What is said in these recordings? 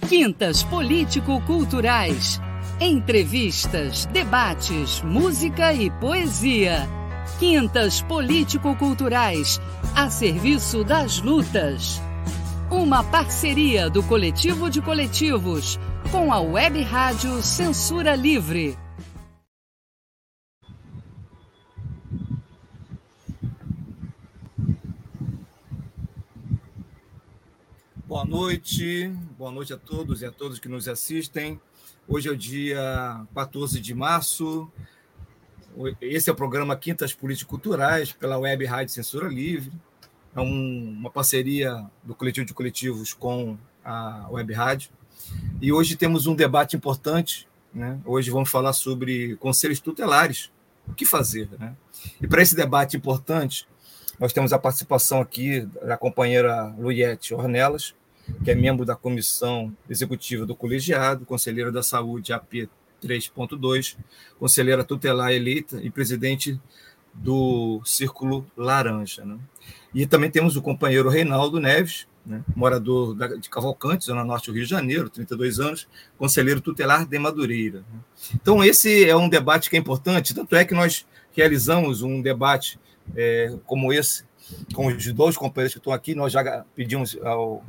Quintas Político-Culturais. Entrevistas, debates, música e poesia. Quintas Político-Culturais, a serviço das lutas. Uma parceria do Coletivo de Coletivos com a Web Rádio Censura Livre. Boa noite a todos e a todas que nos assistem. Hoje é o dia 14 de março. Esse é o programa Quintas Político-Culturais pela Web Rádio Censura Livre. É uma parceria do Coletivo de Coletivos com a Web Rádio. E hoje temos um debate importante, né? Hoje vamos falar sobre conselhos tutelares, o que fazer, né? E para esse debate importante, nós temos a participação aqui da companheira Luiete Ornelas, que é membro da Comissão Executiva do Colegiado, conselheira da Saúde AP 3.2, conselheira tutelar eleita e presidente do Círculo Laranja, né? E também temos o companheiro Reinaldo Neves, né, morador de Cavalcante, Zona Norte do Rio de Janeiro, 32 anos, conselheiro tutelar de Madureira. Então, esse é um debate que é importante, tanto é que nós realizamos um debate como esse, com os dois companheiros que estão aqui. Nós já pedimos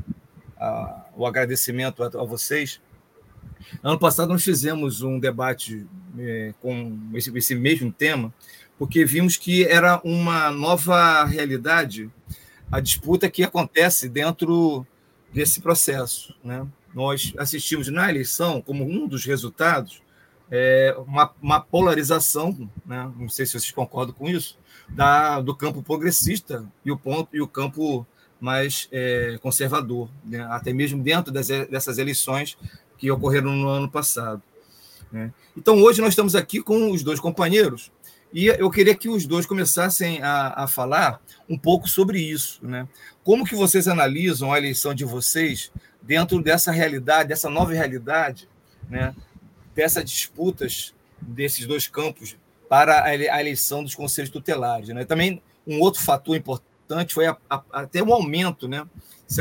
o agradecimento a vocês. Ano passado nós fizemos um debate com esse mesmo tema, porque vimos que era uma nova realidade a disputa que acontece dentro desse processo, né? Nós assistimos na eleição, como um dos resultados, uma polarização, né? Não sei se vocês concordam com isso, do campo progressista e o campo mais conservador, né? Até mesmo dentro dessas eleições que ocorreram no ano passado, né? Então, hoje nós estamos aqui com os dois companheiros e eu queria que os dois começassem a falar um pouco sobre isso, né? Como que vocês analisam a eleição de vocês dentro dessa realidade, dessa nova realidade, né? Dessas disputas desses dois campos para a eleição dos conselhos tutelares, né? Também um outro fator importante foi até o aumento, né?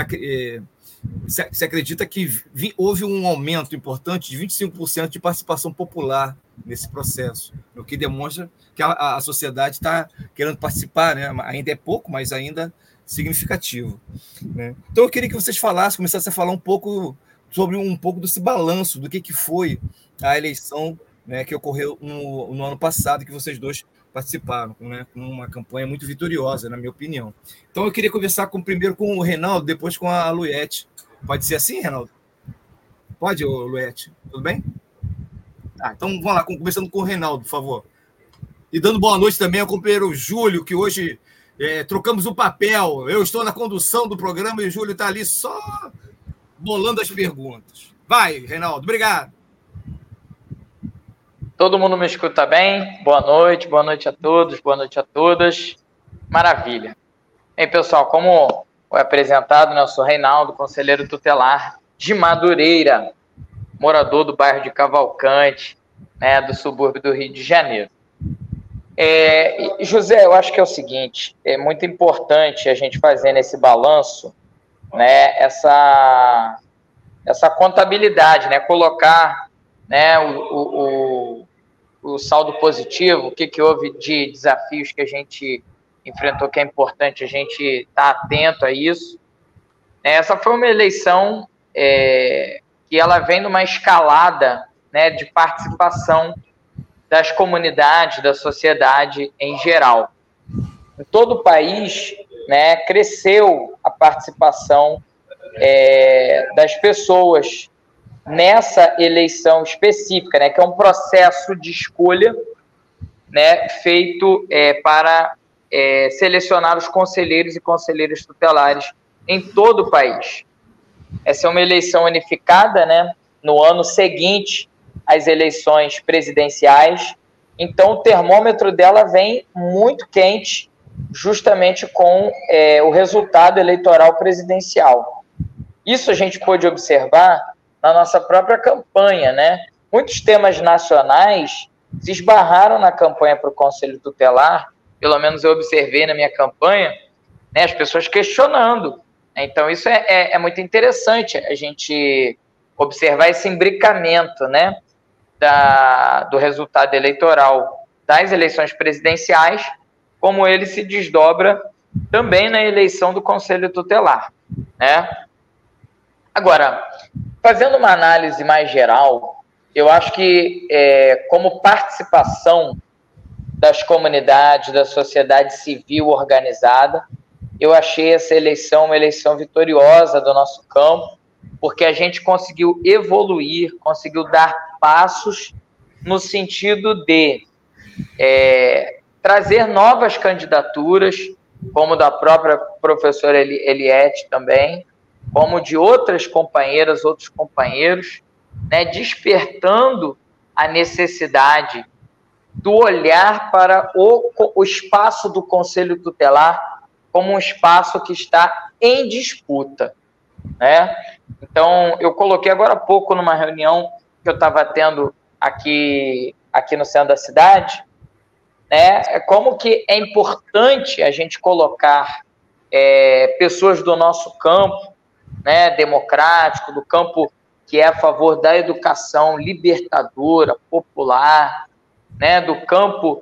Se acredita que houve um aumento importante de 25% de participação popular nesse processo, o que demonstra que a sociedade está querendo participar, né? Ainda é pouco, mas ainda significativo, né? Então eu queria que vocês começassem a falar um pouco sobre desse balanço do que foi a eleição, né, que ocorreu no ano passado, que vocês dois participaram, né, com uma campanha muito vitoriosa, na minha opinião. Então eu queria conversar primeiro com o Reinaldo, depois com a Luiete. Pode ser assim, Reinaldo? Pode, Luiete? Tudo bem? Então vamos lá, começando com o Reinaldo, por favor. E dando boa noite também ao companheiro Júlio, que hoje trocamos o papel. Eu estou na condução do programa e o Júlio está ali só bolando as perguntas. Vai, Reinaldo, obrigado. Todo mundo me escuta bem? Boa noite a todos, boa noite a todas. Maravilha. Bem, pessoal, como foi apresentado, né, eu sou Reinaldo, conselheiro tutelar de Madureira, morador do bairro de Cavalcante, né, do subúrbio do Rio de Janeiro. José, eu acho que é o seguinte, é muito importante a gente fazer nesse balanço, né, essa contabilidade, né, colocar, né, o saldo positivo, o que houve de desafios que a gente enfrentou, que é importante a gente estar atento a isso. Essa foi uma eleição que ela vem numa escalada, né, de participação das comunidades, da sociedade em geral. Em todo o país, né, cresceu a participação das pessoas nessa eleição específica, né, que é um processo de escolha, né, feito para selecionar os conselheiros e conselheiras tutelares em todo o país. Essa é uma eleição unificada, né, no ano seguinte às eleições presidenciais, então o termômetro dela vem muito quente, justamente com o resultado eleitoral presidencial. Isso a gente pôde observar na nossa própria campanha, né? Muitos temas nacionais se esbarraram na campanha para o Conselho Tutelar, pelo menos eu observei na minha campanha, né, as pessoas questionando. Então, isso é muito interessante a gente observar esse imbricamento, né, do resultado eleitoral das eleições presidenciais, como ele se desdobra também na eleição do Conselho Tutelar, né? Agora, fazendo uma análise mais geral, eu acho que, como participação das comunidades, da sociedade civil organizada, eu achei essa eleição uma eleição vitoriosa do nosso campo, porque a gente conseguiu evoluir, conseguiu dar passos no sentido de trazer novas candidaturas, como da própria professora Eliette também, como de outras companheiras, outros companheiros, né, despertando a necessidade do olhar para o espaço do Conselho Tutelar como um espaço que está em disputa, né? Então, eu coloquei agora há pouco numa reunião que eu estava tendo aqui no centro da cidade, né, como que é importante a gente colocar pessoas do nosso campo, né, democrático, do campo que é a favor da educação libertadora, popular, né, do campo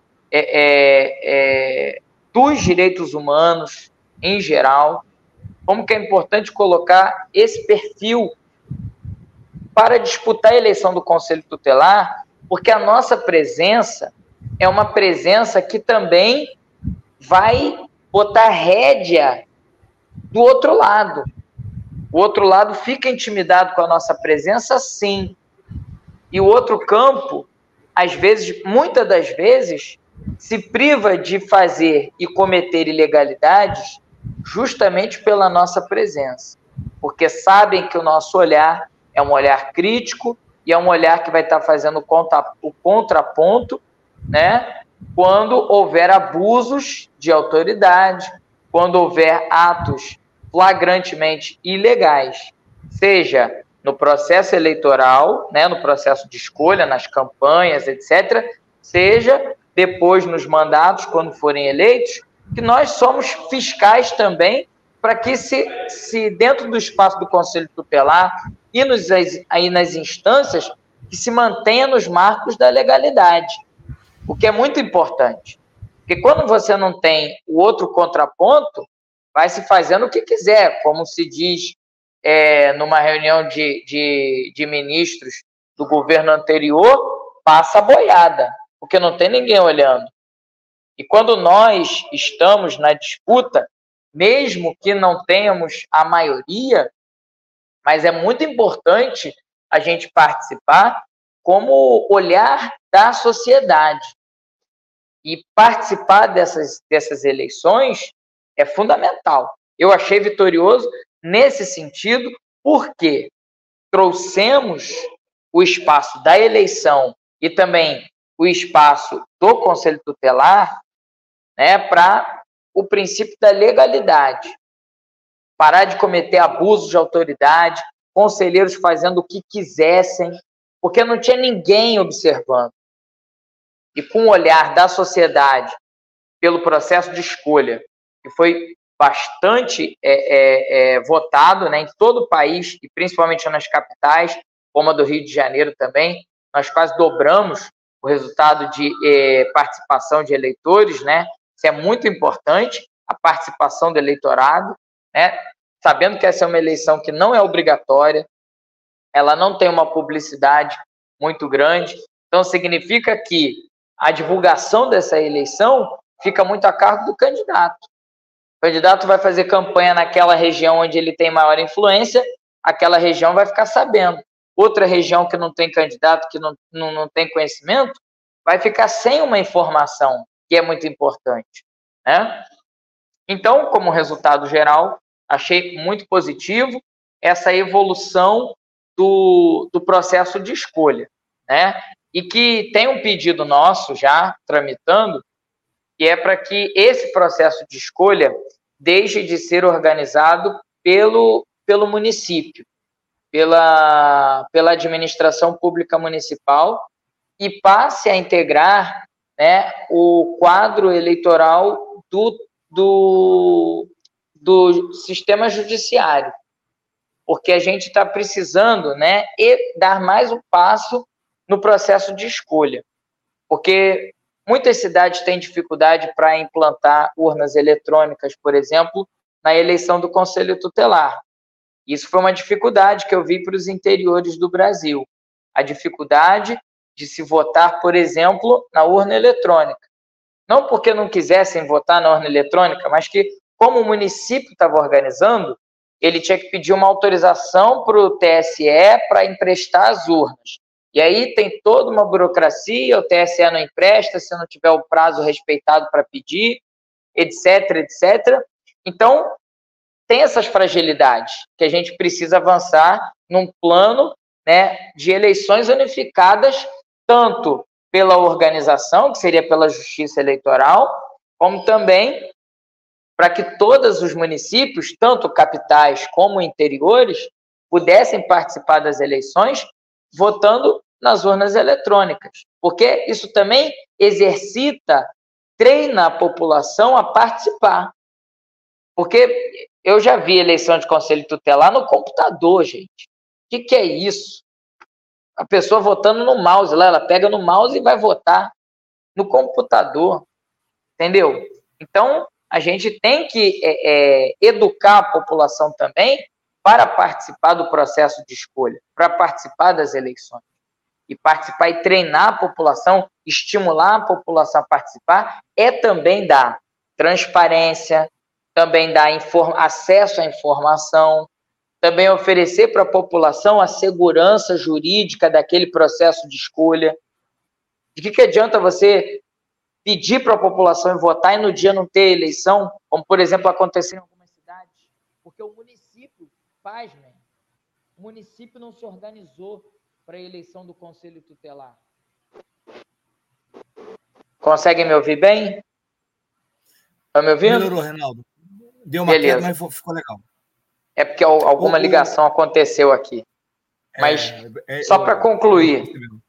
dos direitos humanos em geral, como que é importante colocar esse perfil para disputar a eleição do Conselho Tutelar, porque a nossa presença é uma presença que também vai botar rédea do outro lado. O outro lado fica intimidado com a nossa presença, sim. E o outro campo, às vezes, muitas das vezes, se priva de fazer e cometer ilegalidades justamente pela nossa presença. Porque sabem que o nosso olhar é um olhar crítico e é um olhar que vai estar fazendo o contraponto, né, quando houver abusos de autoridade, quando houver atos flagrantemente ilegais, seja no processo eleitoral, né, no processo de escolha, nas campanhas, etc., seja depois nos mandatos, quando forem eleitos, que nós somos fiscais também para que se dentro do espaço do Conselho Tutelar e aí nas instâncias, que se mantenha nos marcos da legalidade, o que é muito importante. Porque quando você não tem o outro contraponto, vai se fazendo o que quiser, como se diz numa reunião de ministros do governo anterior, passa a boiada, porque não tem ninguém olhando. E quando nós estamos na disputa, mesmo que não tenhamos a maioria, mas é muito importante a gente participar como olhar da sociedade. E participar dessas eleições é fundamental. Eu achei vitorioso nesse sentido, porque trouxemos o espaço da eleição e também o espaço do Conselho Tutelar, né, para o princípio da legalidade. Parar de cometer abusos de autoridade, conselheiros fazendo o que quisessem, porque não tinha ninguém observando. E com o olhar da sociedade pelo processo de escolha, que foi bastante votado, né, em todo o país, e principalmente nas capitais, como a do Rio de Janeiro também, nós quase dobramos o resultado de participação de eleitores, né? Isso é muito importante, a participação do eleitorado, né? Sabendo que essa é uma eleição que não é obrigatória, ela não tem uma publicidade muito grande, então significa que a divulgação dessa eleição fica muito a cargo do candidato. O candidato vai fazer campanha naquela região onde ele tem maior influência, aquela região vai ficar sabendo. Outra região que não tem candidato, que não tem conhecimento, vai ficar sem uma informação, que é muito importante, né? Então, como resultado geral, achei muito positivo essa evolução do processo de escolha, né? E que tem um pedido nosso já tramitando, que é para que esse processo de escolha deixe de ser organizado pelo município, pela administração pública municipal, e passe a integrar, né, o quadro eleitoral do sistema judiciário. porque a gente está precisando, né, dar mais um passo no processo de escolha, porque muitas cidades têm dificuldade para implantar urnas eletrônicas, por exemplo, na eleição do Conselho Tutelar. Isso foi uma dificuldade que eu vi para os interiores do Brasil, a dificuldade de se votar, por exemplo, na urna eletrônica. Não porque não quisessem votar na urna eletrônica, mas que, como o município estava organizando, ele tinha que pedir uma autorização para o TSE para emprestar as urnas. E aí tem toda uma burocracia, o TSE não empresta se não tiver o prazo respeitado para pedir, etc, etc. Então, tem essas fragilidades que a gente precisa avançar num plano, né, de eleições unificadas, tanto pela organização, que seria pela Justiça Eleitoral, como também para que todos os municípios, tanto capitais como interiores, pudessem participar das eleições votando nas urnas eletrônicas, porque isso também exercita, treina a população a participar. Porque eu já vi eleição de conselho tutelar no computador, gente. O que é isso? A pessoa votando no mouse lá, ela pega no mouse e vai votar no computador, entendeu? Então, a gente tem que educar a população também para participar do processo de escolha, para participar das eleições. E participar e treinar a população, estimular a população a participar, é também dar transparência, também dar acesso à informação, também oferecer para a população a segurança jurídica daquele processo de escolha. De que adianta você pedir para a população votar e no dia não ter eleição, como, por exemplo, aconteceu em algumas cidades? Porque o município, pasmem, o município não se organizou para a eleição do Conselho Tutelar. Conseguem me ouvir bem? Estão me ouvindo? Melhorou, Reinaldo. Deu uma queda, mas ficou legal. É porque alguma ligação aconteceu aqui. Mas só para concluir,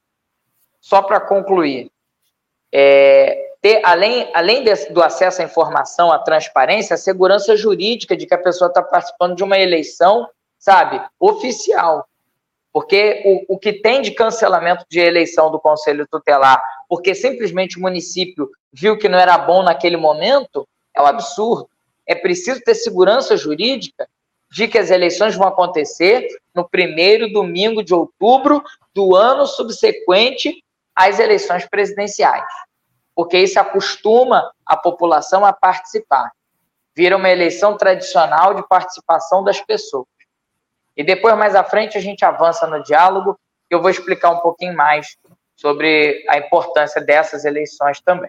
além do acesso à informação, à transparência, a segurança jurídica de que a pessoa está participando de uma eleição, sabe, oficial. Porque o que tem de cancelamento de eleição do Conselho Tutelar, porque simplesmente o município viu que não era bom naquele momento, é um absurdo. É preciso ter segurança jurídica de que as eleições vão acontecer no primeiro domingo de outubro do ano subsequente às eleições presidenciais. Porque isso acostuma a população a participar. Vira uma eleição tradicional de participação das pessoas. E depois, mais à frente, a gente avança no diálogo, e eu vou explicar um pouquinho mais sobre a importância dessas eleições também.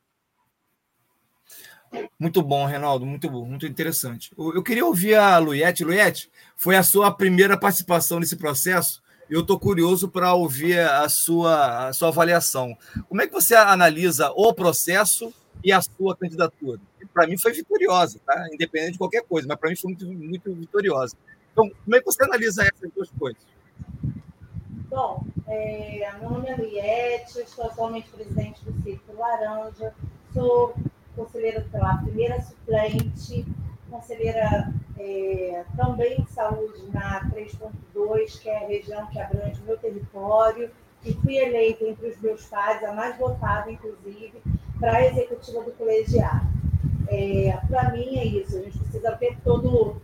Muito bom, Reinaldo, muito bom, muito interessante. Eu queria ouvir a Luiete. Luiete, foi a sua primeira participação nesse processo. Eu estou curioso para ouvir a sua avaliação. Como é que você analisa o processo e a sua candidatura? Para mim foi vitoriosa, tá? Independente de qualquer coisa, mas para mim foi muito, muito vitoriosa. Então, como é que você analisa essas duas coisas? Bom, meu nome é Luiete, estou atualmente presidente do Círculo Laranja, sou conselheira tutelar, primeira suplente, conselheira também de saúde na 3.2, que é a região que abrange o meu território, e fui eleita entre os meus pares, a mais votada, inclusive, para a executiva do colegiado. Para mim é isso, a gente precisa ver todo...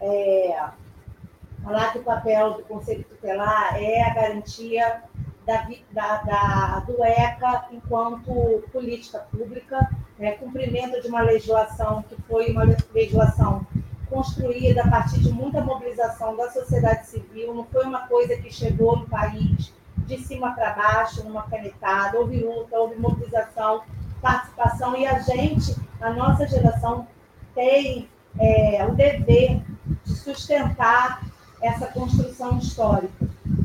falar que o papel do Conselho Tutelar é a garantia do ECA enquanto política pública, cumprimento de uma legislação que foi uma legislação construída a partir de muita mobilização da sociedade civil, não foi uma coisa que chegou no país de cima para baixo, numa canetada, houve luta, houve mobilização, participação, e a nossa geração tem o dever de sustentar essa construção histórica.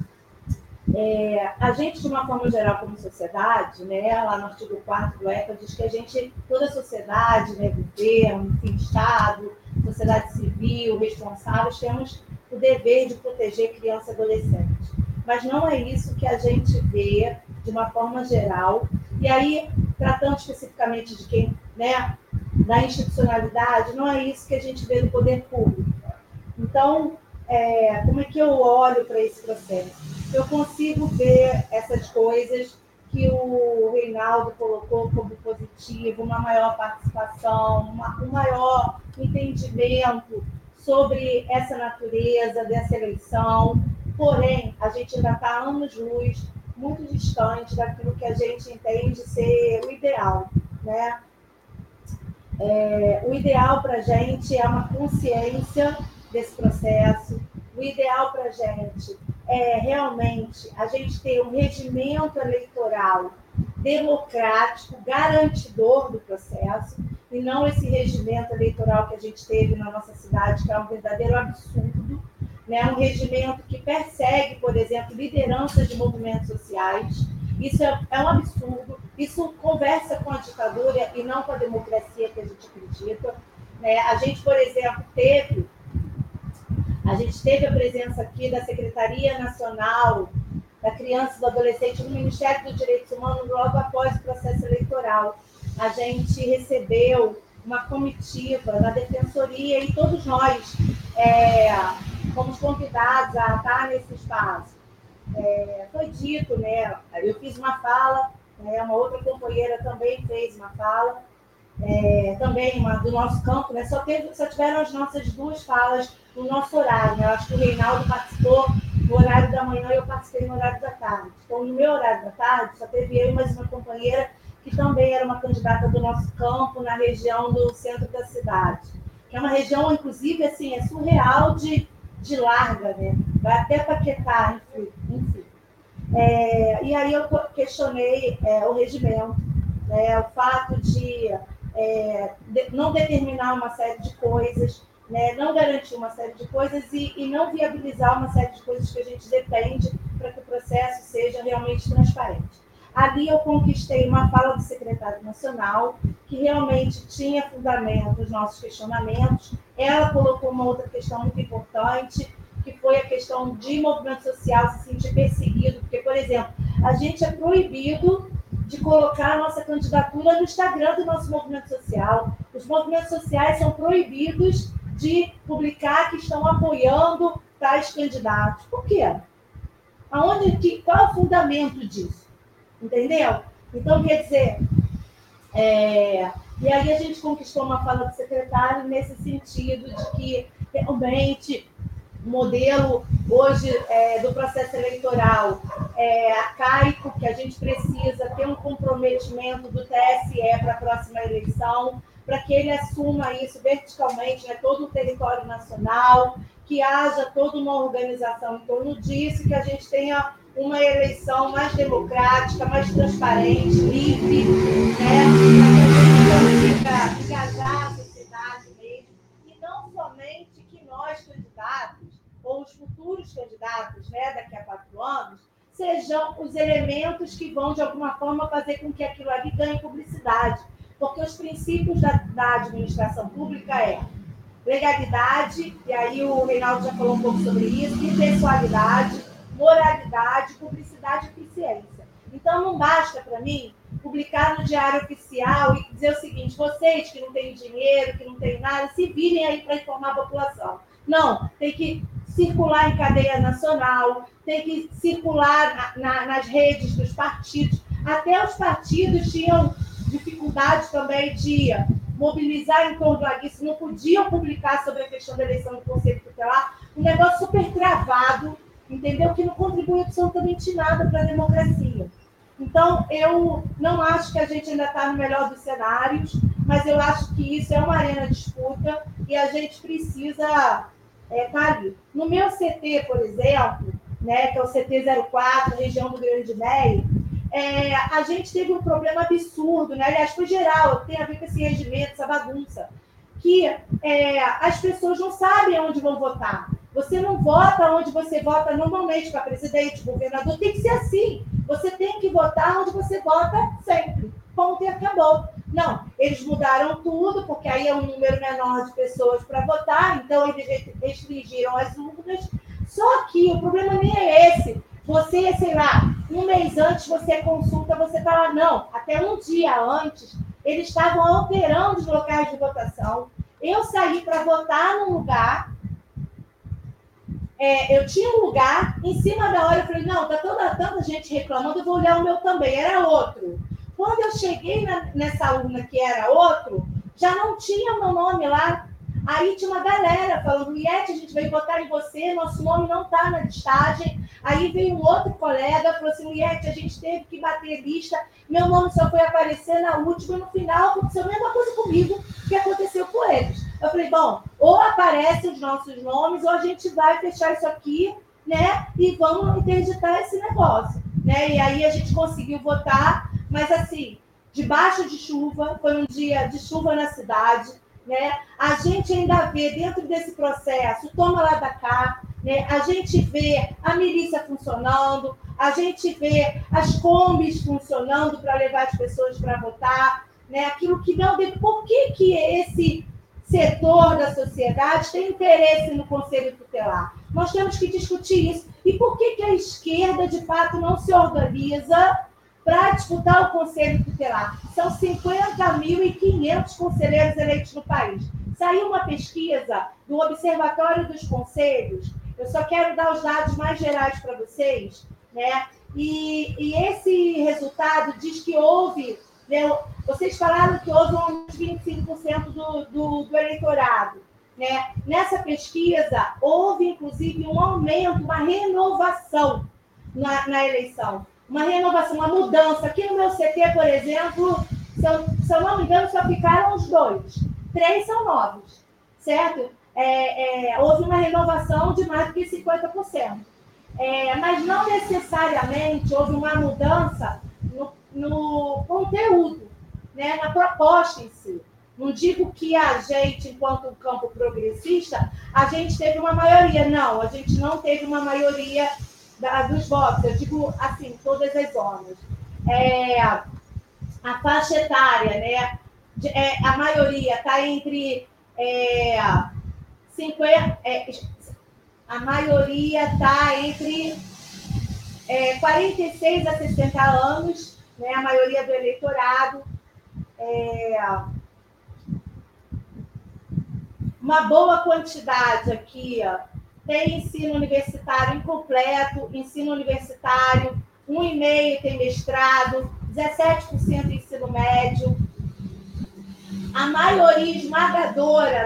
A gente, de uma forma geral, como sociedade, lá no artigo 4º do ECA, diz que toda a sociedade, governo, enfim, Estado, sociedade civil, responsáveis, temos o dever de proteger criança e adolescente. Mas não é isso que a gente vê de uma forma geral. E aí, tratando especificamente de quem, da institucionalidade, não é isso que a gente vê no poder público. Então, como é que eu olho para esse processo? Eu consigo ver essas coisas que o Reinaldo colocou como positivo, uma maior participação, um maior entendimento sobre essa natureza dessa eleição. Porém, a gente ainda está anos-luz, muito distante daquilo que a gente entende ser o ideal, né? O ideal para a gente é uma consciência desse processo. O ideal para a gente é realmente a gente ter um regimento eleitoral democrático, garantidor do processo, e não esse regimento eleitoral que a gente teve na nossa cidade, que é um verdadeiro absurdo, né? Um regimento que persegue, por exemplo, lideranças de movimentos sociais. Isso é um absurdo, isso conversa com a ditadura e não com a democracia que a gente acredita, né? A gente, por exemplo, teve a presença aqui da Secretaria Nacional da Criança e do Adolescente no Ministério dos Direitos Humanos logo após o processo eleitoral. A gente recebeu uma comitiva da Defensoria e todos nós fomos convidados a estar nesse espaço. Foi dito, né? Eu fiz uma fala, né? Uma outra companheira também fez uma fala, também do nosso campo, né? Só tiveram as nossas duas falas no nosso horário, né? Eu acho que o Reinaldo participou no horário da manhã e eu participei no horário da tarde. Então, no meu horário da tarde, só teve eu e mais uma companheira que também era uma candidata do nosso campo na região do centro da cidade, que é uma região, inclusive, assim, é surreal de larga, né? Vai até Paquetá, enfim. E aí eu questionei o regimento, né? O fato de não determinar uma série de coisas, né? Não garantir uma série de coisas e não viabilizar uma série de coisas que a gente depende para que o processo seja realmente transparente. Ali eu conquistei uma fala do secretário nacional, que realmente tinha fundamento nos nossos questionamentos. Ela colocou uma outra questão muito importante, que foi a questão de movimento social se sentir perseguido, porque, por exemplo, a gente é proibido de colocar a nossa candidatura no Instagram do nosso movimento social. Os movimentos sociais são proibidos de publicar que estão apoiando tais candidatos. Por quê? Qual é o fundamento disso? Entendeu? Então, quer dizer, e aí a gente conquistou uma fala do secretário nesse sentido de que, realmente, o modelo hoje do processo eleitoral arcaico, que a gente precisa ter um comprometimento do TSE para a próxima eleição, para que ele assuma isso verticalmente, né, todo o território nacional, que haja toda uma organização em torno disso, que a gente tenha uma eleição mais democrática, mais transparente, livre, né? Para que a gente consiga engajar a sociedade mesmo, e não somente que nós, candidatos, ou os futuros candidatos, né, daqui a 4 anos, sejam os elementos que vão, de alguma forma, fazer com que aquilo ali ganhe publicidade. Porque os princípios da administração pública legalidade, e aí o Reinaldo já falou um pouco sobre isso, impessoalidade, moralidade, publicidade e eficiência. Então, não basta para mim publicar no Diário Oficial e dizer o seguinte: vocês que não têm dinheiro, que não têm nada, se virem aí para informar a população. Não, tem que circular em cadeia nacional, tem que circular nas redes dos partidos. Até os partidos tinham dificuldade também de mobilizar em torno disso, não podiam publicar sobre a questão da eleição do Conselho Tutelar, um negócio super travado, entendeu? Que não contribui absolutamente nada para a democracia. Então, eu não acho que a gente ainda está no melhor dos cenários, mas eu acho que isso é uma arena de disputa e a gente precisa estar ali. No meu CT, por exemplo, né, que é o CT04, região do Grande Meio, a gente teve um problema absurdo, né? Aliás, foi geral, tem a ver com esse regimento, essa bagunça, que as pessoas não sabem onde vão votar. Você não vota onde você vota normalmente para presidente, governador, tem que ser assim. Você tem que votar onde você vota sempre. Ponto e acabou. Não, eles mudaram tudo, porque aí é um número menor de pessoas para votar, então eles restringiram as urnas. Só que o problema nem é esse. Você, sei lá, um mês antes você consulta, você está lá. Não, até um dia antes, eles estavam alterando os locais de votação. Eu saí para votar num lugar eu tinha um lugar, em cima da hora eu falei, não, tá tanta gente reclamando, eu vou olhar o meu também, era outro. Quando eu cheguei nessa urna que era outro, já não tinha o meu nome lá. Aí tinha uma galera falando, Liette, a gente veio votar em você, nosso nome não está na listagem. Aí veio um outro colega, falou assim, Liette, a gente teve que bater lista, meu nome só foi aparecer na última, e no final aconteceu a mesma coisa comigo que aconteceu com eles. Eu falei, bom, ou aparecem os nossos nomes, ou a gente vai fechar isso aqui, né, e vamos interditar esse negócio. Né? E aí a gente conseguiu votar, mas assim, debaixo de chuva, foi um dia de chuva na cidade, né? A gente ainda vê dentro desse processo, toma lá da cá, né? A gente vê a milícia funcionando, a gente vê as combis funcionando para levar as pessoas para votar, né? Aquilo que não deve. Por que esse setor da sociedade tem interesse no Conselho Tutelar? Nós temos que discutir isso. E por que a esquerda, de fato, não se organiza para disputar o Conselho Tutelar? São 50.500 conselheiros eleitos no país. Saiu uma pesquisa do Observatório dos Conselhos, eu só quero dar os dados mais gerais para vocês, né? E esse resultado diz que houve, né, vocês falaram que houve uns 25% do eleitorado. Né? Nessa pesquisa, houve, inclusive, um aumento, uma renovação na eleição. Uma renovação, uma mudança. Aqui no meu CT, por exemplo, se eu não me engano, só ficaram os 2. 3 são novos, certo? Houve uma renovação de mais do que 50%. Mas não necessariamente houve uma mudança no conteúdo, né? Na proposta em si. Não digo que a gente, enquanto um campo progressista, a gente teve uma maioria. Não, a gente não teve uma maioria dos votos. Eu digo, assim, todas as zonas. A faixa etária, né? A maioria está entre 50... a maioria está entre 46 a 60 anos, né? A maioria do eleitorado. Uma boa quantidade aqui, ó, tem ensino universitário incompleto, ensino universitário, 1,5% tem mestrado, 17% ensino médio. A maioria esmagadora,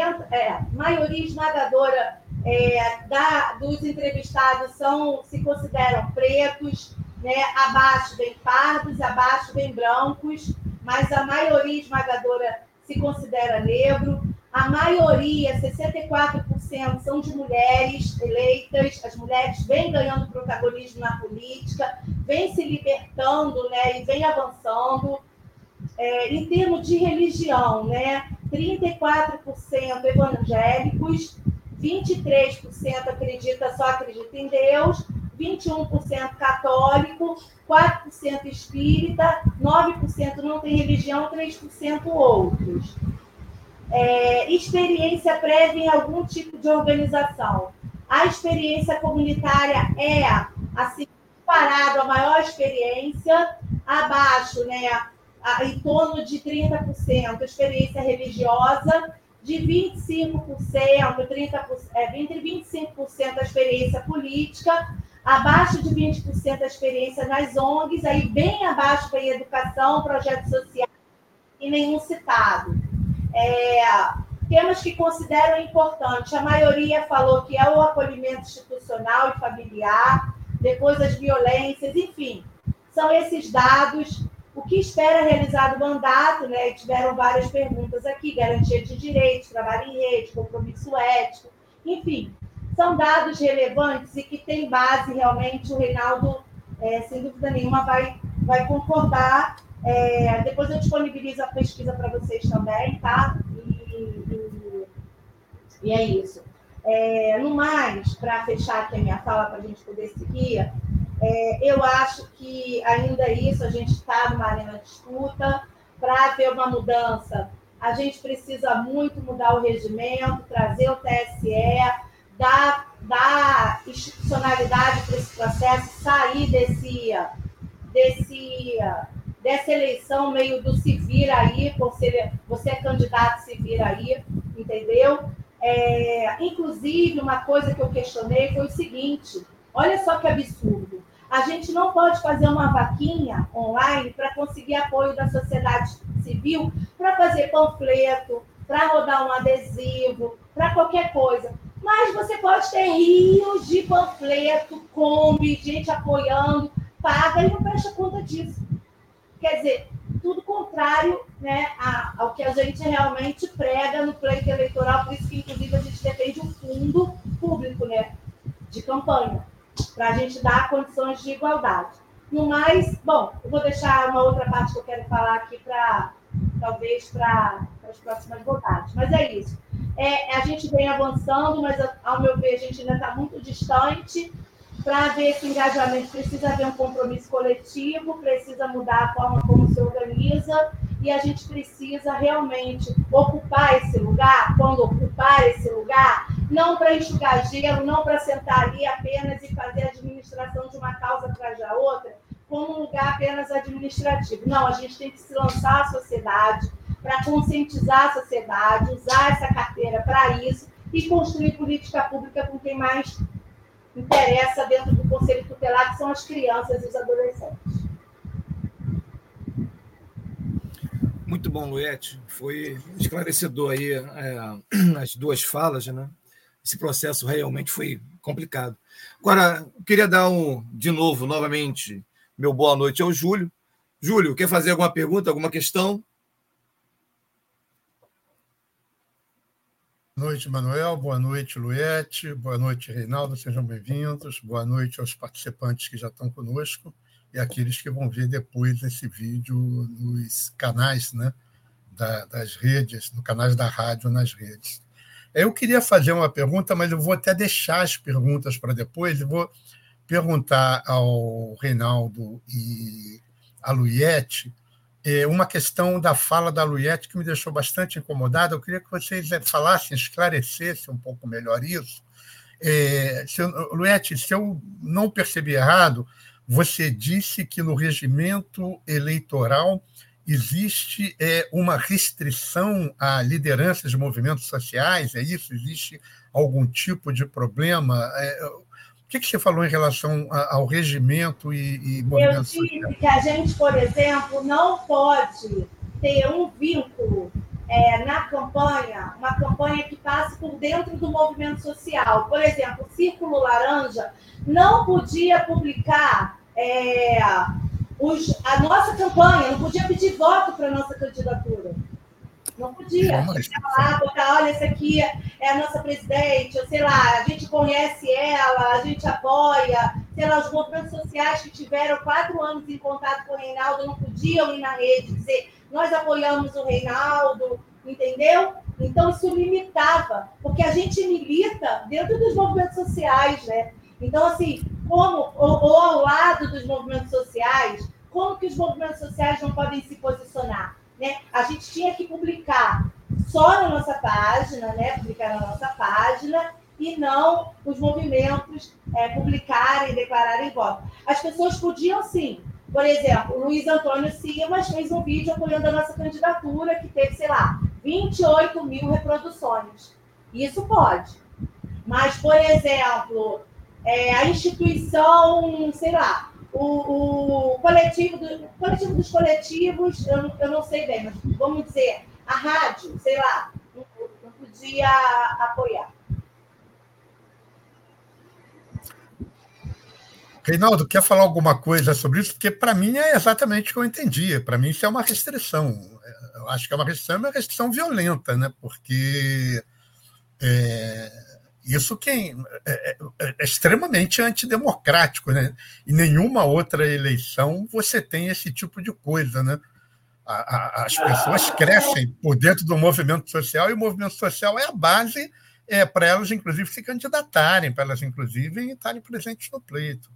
dos entrevistados se consideram pretos, né? Abaixo vem pardos, abaixo vem brancos, mas a maioria esmagadora se considera negro. A maioria, 64%, são de mulheres eleitas. As mulheres vêm ganhando protagonismo na política, vêm se libertando, né, e vêm avançando. Em termos de religião, né, 34% evangélicos, 23% só acredita em Deus, 21% católico, 4% espírita, 9% não tem religião, 3% outros. Experiência prévia em algum tipo de organização. A experiência comunitária assim, comparado a maior experiência, abaixo, né, em torno de 30%, experiência religiosa, de 25%, 30%, entre 25% a experiência política, abaixo de 20% a experiência nas ONGs, aí bem abaixo vem educação, projetos sociais e nenhum citado. Temas que consideram importante. A maioria falou que é o acolhimento institucional e familiar, depois as violências, enfim. São esses dados. O que espera realizar do mandato, né? Tiveram várias perguntas aqui, garantia de direitos, trabalho em rede, compromisso ético, enfim. São dados relevantes e que tem base, realmente, o Reinaldo, sem dúvida nenhuma, vai concordar. Depois eu disponibilizo a pesquisa para vocês também, tá? E é isso. No mais, para fechar aqui a minha fala, para a gente poder seguir, eu acho que ainda isso, a gente está numa arena de disputa. Para ter uma mudança, a gente precisa muito mudar o regimento, trazer o TSE, dar institucionalidade para esse processo, sair dessa eleição meio do se vira aí, você é candidato, se vira aí, entendeu? Inclusive, uma coisa que eu questionei foi o seguinte, olha só que absurdo, a gente não pode fazer uma vaquinha online para conseguir apoio da sociedade civil, para fazer panfleto, para rodar um adesivo, para qualquer coisa. Mas você pode ter rios de panfleto, Kombi, gente apoiando, paga e não presta conta disso. Quer dizer, tudo contrário, né, ao que a gente realmente prega no pleito eleitoral, por isso que, inclusive, a gente defende um fundo público, né, de campanha, para a gente dar condições de igualdade. No mais, bom, eu vou deixar uma outra parte que eu quero falar aqui talvez para as próximas votadas. Mas é isso. A gente vem avançando, mas, ao meu ver, a gente ainda está muito distante. Para haver esse engajamento, precisa haver um compromisso coletivo, precisa mudar a forma como se organiza, e a gente precisa realmente ocupar esse lugar, quando ocupar esse lugar, não para enxugar gelo, não para sentar ali apenas e fazer a administração de uma causa atrás da outra, como um lugar apenas administrativo. Não, a gente tem que se lançar à sociedade, para conscientizar a sociedade, usar essa carteira para isso e construir política pública com quem mais interessa dentro do Conselho Tutelar, que são as crianças e os adolescentes. Muito bom, Luiete. Foi esclarecedor aí as duas falas, né? Esse processo realmente foi complicado. Agora, eu queria dar novamente, meu boa noite ao Júlio. Júlio, quer fazer alguma pergunta, alguma questão? Boa noite, Manuel. Boa noite, Luiete. Boa noite, Reinaldo. Sejam bem-vindos. Boa noite aos participantes que já estão conosco e aqueles que vão ver depois esse vídeo nos canais, né, das redes, no canais da rádio nas redes. Eu queria fazer uma pergunta, mas eu vou até deixar as perguntas para depois. Eu vou perguntar ao Reinaldo e à Luiete uma questão da fala da Luiete que me deixou bastante incomodada. Eu queria que vocês falassem, esclarecessem um pouco melhor isso. Luiete, se eu não percebi errado, você disse que no regimento eleitoral existe uma restrição à liderança de movimentos sociais, é isso? Existe algum tipo de problema? O que você falou em relação ao regimento e movimentos sociais? Eu disse que a gente, por exemplo, não pode ter um vínculo na campanha, uma campanha que passe por dentro do movimento social. Por exemplo, o Círculo Laranja não podia publicar a nossa campanha, não podia pedir voto para a nossa candidatura. Não podia. Botar, olha, essa aqui é a nossa presidente, ou sei lá, a gente conhece ela, a gente apoia, sei lá, os movimentos sociais que tiveram 4 anos em contato com o Reinaldo não podiam ir na rede dizer, nós apoiamos o Reinaldo, entendeu? Então, isso limitava, porque a gente milita dentro dos movimentos sociais, né? Então, assim, ou ao lado dos movimentos sociais, como que os movimentos sociais não podem se posicionar? Né? A gente tinha que publicar só na nossa página, né? Publicar na nossa página, e não os movimentos publicarem, declararem voto. As pessoas podiam, sim. Por exemplo, o Luiz Antônio Simas fez um vídeo apoiando a nossa candidatura, que teve, sei lá, 28 mil reproduções. Isso pode. Mas, por exemplo, a instituição, sei lá, o coletivo dos coletivos, eu não sei bem, mas vamos dizer, a rádio, sei lá, não podia apoiar. Reinaldo, quer falar alguma coisa sobre isso? Porque, para mim, é exatamente o que eu entendi. Para mim, isso é uma restrição. Eu acho que é uma restrição violenta, né? Porque isso é extremamente antidemocrático, né? Em nenhuma outra eleição você tem esse tipo de coisa, né? As pessoas crescem por dentro do movimento social, e o movimento social é a base para elas, inclusive, se candidatarem, para elas, inclusive, estarem presentes no pleito.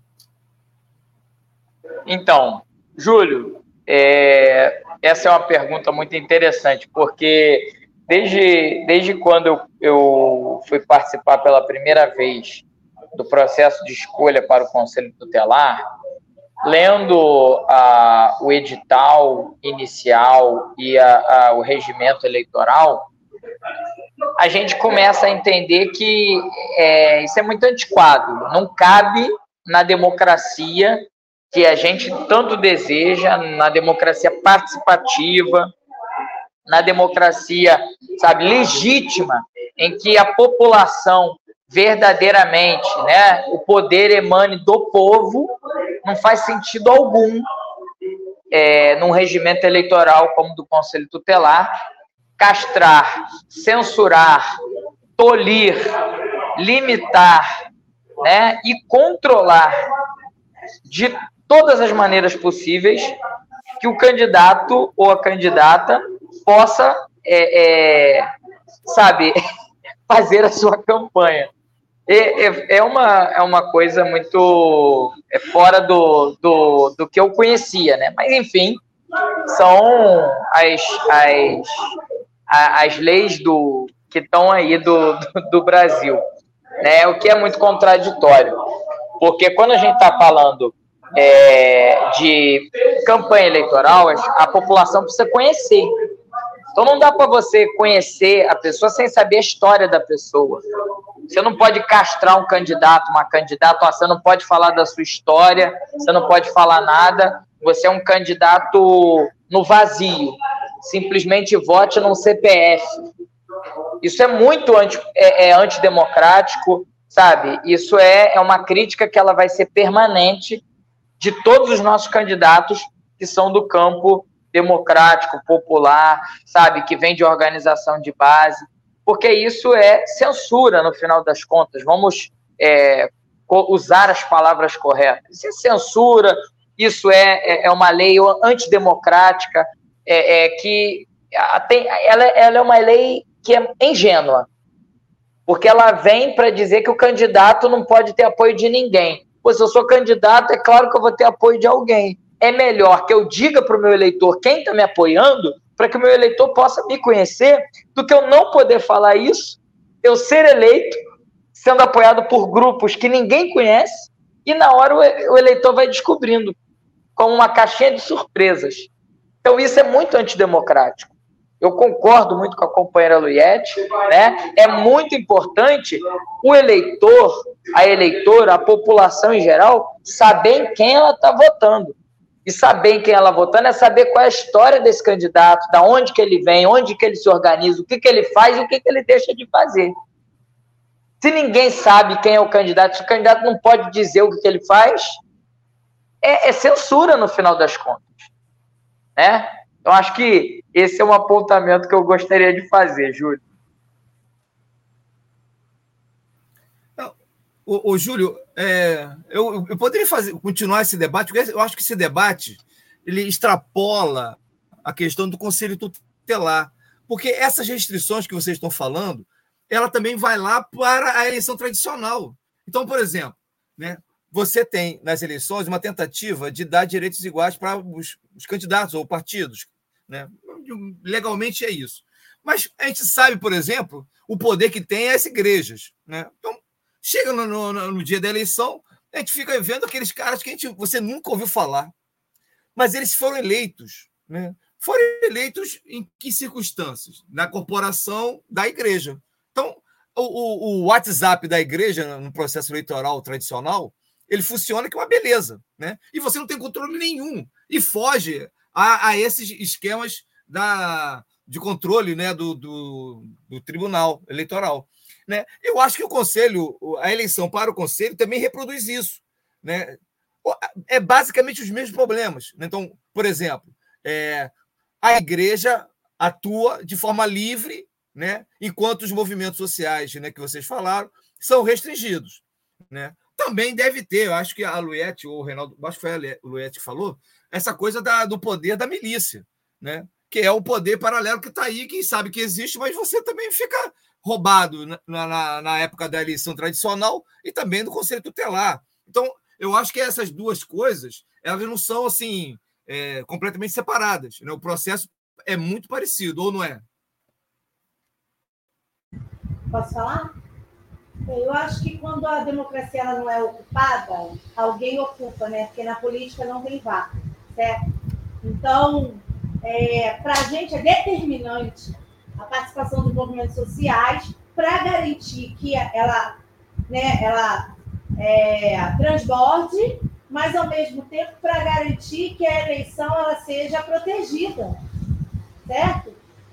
Então, Júlio, essa é uma pergunta muito interessante, porque desde quando eu fui participar pela primeira vez do processo de escolha para o Conselho Tutelar, lendo o edital inicial e o regimento eleitoral, a gente começa a entender que isso é muito antiquado, não cabe na democracia que a gente tanto deseja, na democracia participativa, na democracia, sabe, legítima, em que a população verdadeiramente, né, o poder emane do povo, não faz sentido algum num regimento eleitoral como o do Conselho Tutelar, castrar, censurar, tolir, limitar, né, e controlar de todas as maneiras possíveis que o candidato ou a candidata possa, sabe, fazer a sua campanha. É uma coisa muito fora do que eu conhecia, né? Mas, enfim, são as leis que estão aí do Brasil, né? O que é muito contraditório, porque quando a gente está falando de campanha eleitoral, a população precisa conhecer. Então não dá para você conhecer a pessoa sem saber a história da pessoa. Você não pode castrar um candidato, uma candidata, você não pode falar da sua história, você não pode falar nada, você é um candidato no vazio, simplesmente vote num CPF. Isso é muito antidemocrático, sabe? Isso é uma crítica que ela vai ser permanente de todos os nossos candidatos que são do campo democrático, popular, sabe? Que vem de organização de base, porque isso é censura, no final das contas. Vamos usar as palavras corretas. Isso é censura, isso é uma lei antidemocrática, que ela é uma lei que é ingênua, porque ela vem para dizer que o candidato não pode ter apoio de ninguém. Pô, se eu sou candidato, é claro que eu vou ter apoio de alguém. É melhor que eu diga para o meu eleitor quem está me apoiando, para que o meu eleitor possa me conhecer, do que eu não poder falar isso, eu ser eleito, sendo apoiado por grupos que ninguém conhece, e na hora o eleitor vai descobrindo, como uma caixinha de surpresas. Então isso é muito antidemocrático. Eu concordo muito com a companheira Luiete, né? É muito importante o eleitor, a eleitora, a população em geral, saber em quem ela está votando. E saber em quem ela está votando é saber qual é a história desse candidato, da onde que ele vem, onde que ele se organiza, o que que ele faz e o que que ele deixa de fazer. Se ninguém sabe quem é o candidato, se o candidato não pode dizer o que que ele faz, é censura no final das contas, né? Então, acho que esse é um apontamento que eu gostaria de fazer, Júlio. Ô, Júlio, eu poderia continuar esse debate, porque eu acho que esse debate ele extrapola a questão do Conselho Tutelar, porque essas restrições que vocês estão falando, ela também vai lá para a eleição tradicional. Então, por exemplo, né, você tem nas eleições uma tentativa de dar direitos iguais para os candidatos ou partidos, né? Legalmente é isso. Mas a gente sabe, por exemplo, o poder que tem as igrejas, né? Então, chega no dia da eleição, a gente fica vendo aqueles caras que você nunca ouviu falar, mas eles foram eleitos, né? Foram eleitos em que circunstâncias? Na corporação da igreja. Então, o WhatsApp da igreja, no processo eleitoral tradicional, ele funciona que é uma beleza, né? E você não tem controle nenhum e foge a esses esquemas de controle, né, do Tribunal Eleitoral, né? Eu acho que a eleição para o Conselho também reproduz isso, né? É basicamente os mesmos problemas, né? Então, por exemplo, a igreja atua de forma livre, né, enquanto os movimentos sociais, né, que vocês falaram, são restringidos, né? Também deve ter, eu acho que a Luiete ou o Reinaldo, acho que foi a Luiete que falou, essa coisa do poder da milícia, né? Que é o poder paralelo que está aí, quem sabe que existe, mas você também fica roubado na época da eleição tradicional e também do Conselho Tutelar. Então, eu acho que essas duas coisas, elas não são assim completamente separadas, né? O processo é muito parecido, ou não é? Posso falar? Eu acho que quando a democracia ela não é ocupada, alguém ocupa, né? Porque na política não tem vácuo, certo? Então, para a gente é determinante a participação dos movimentos sociais para garantir que ela transborde, mas, ao mesmo tempo, para garantir que a eleição ela seja protegida, certo?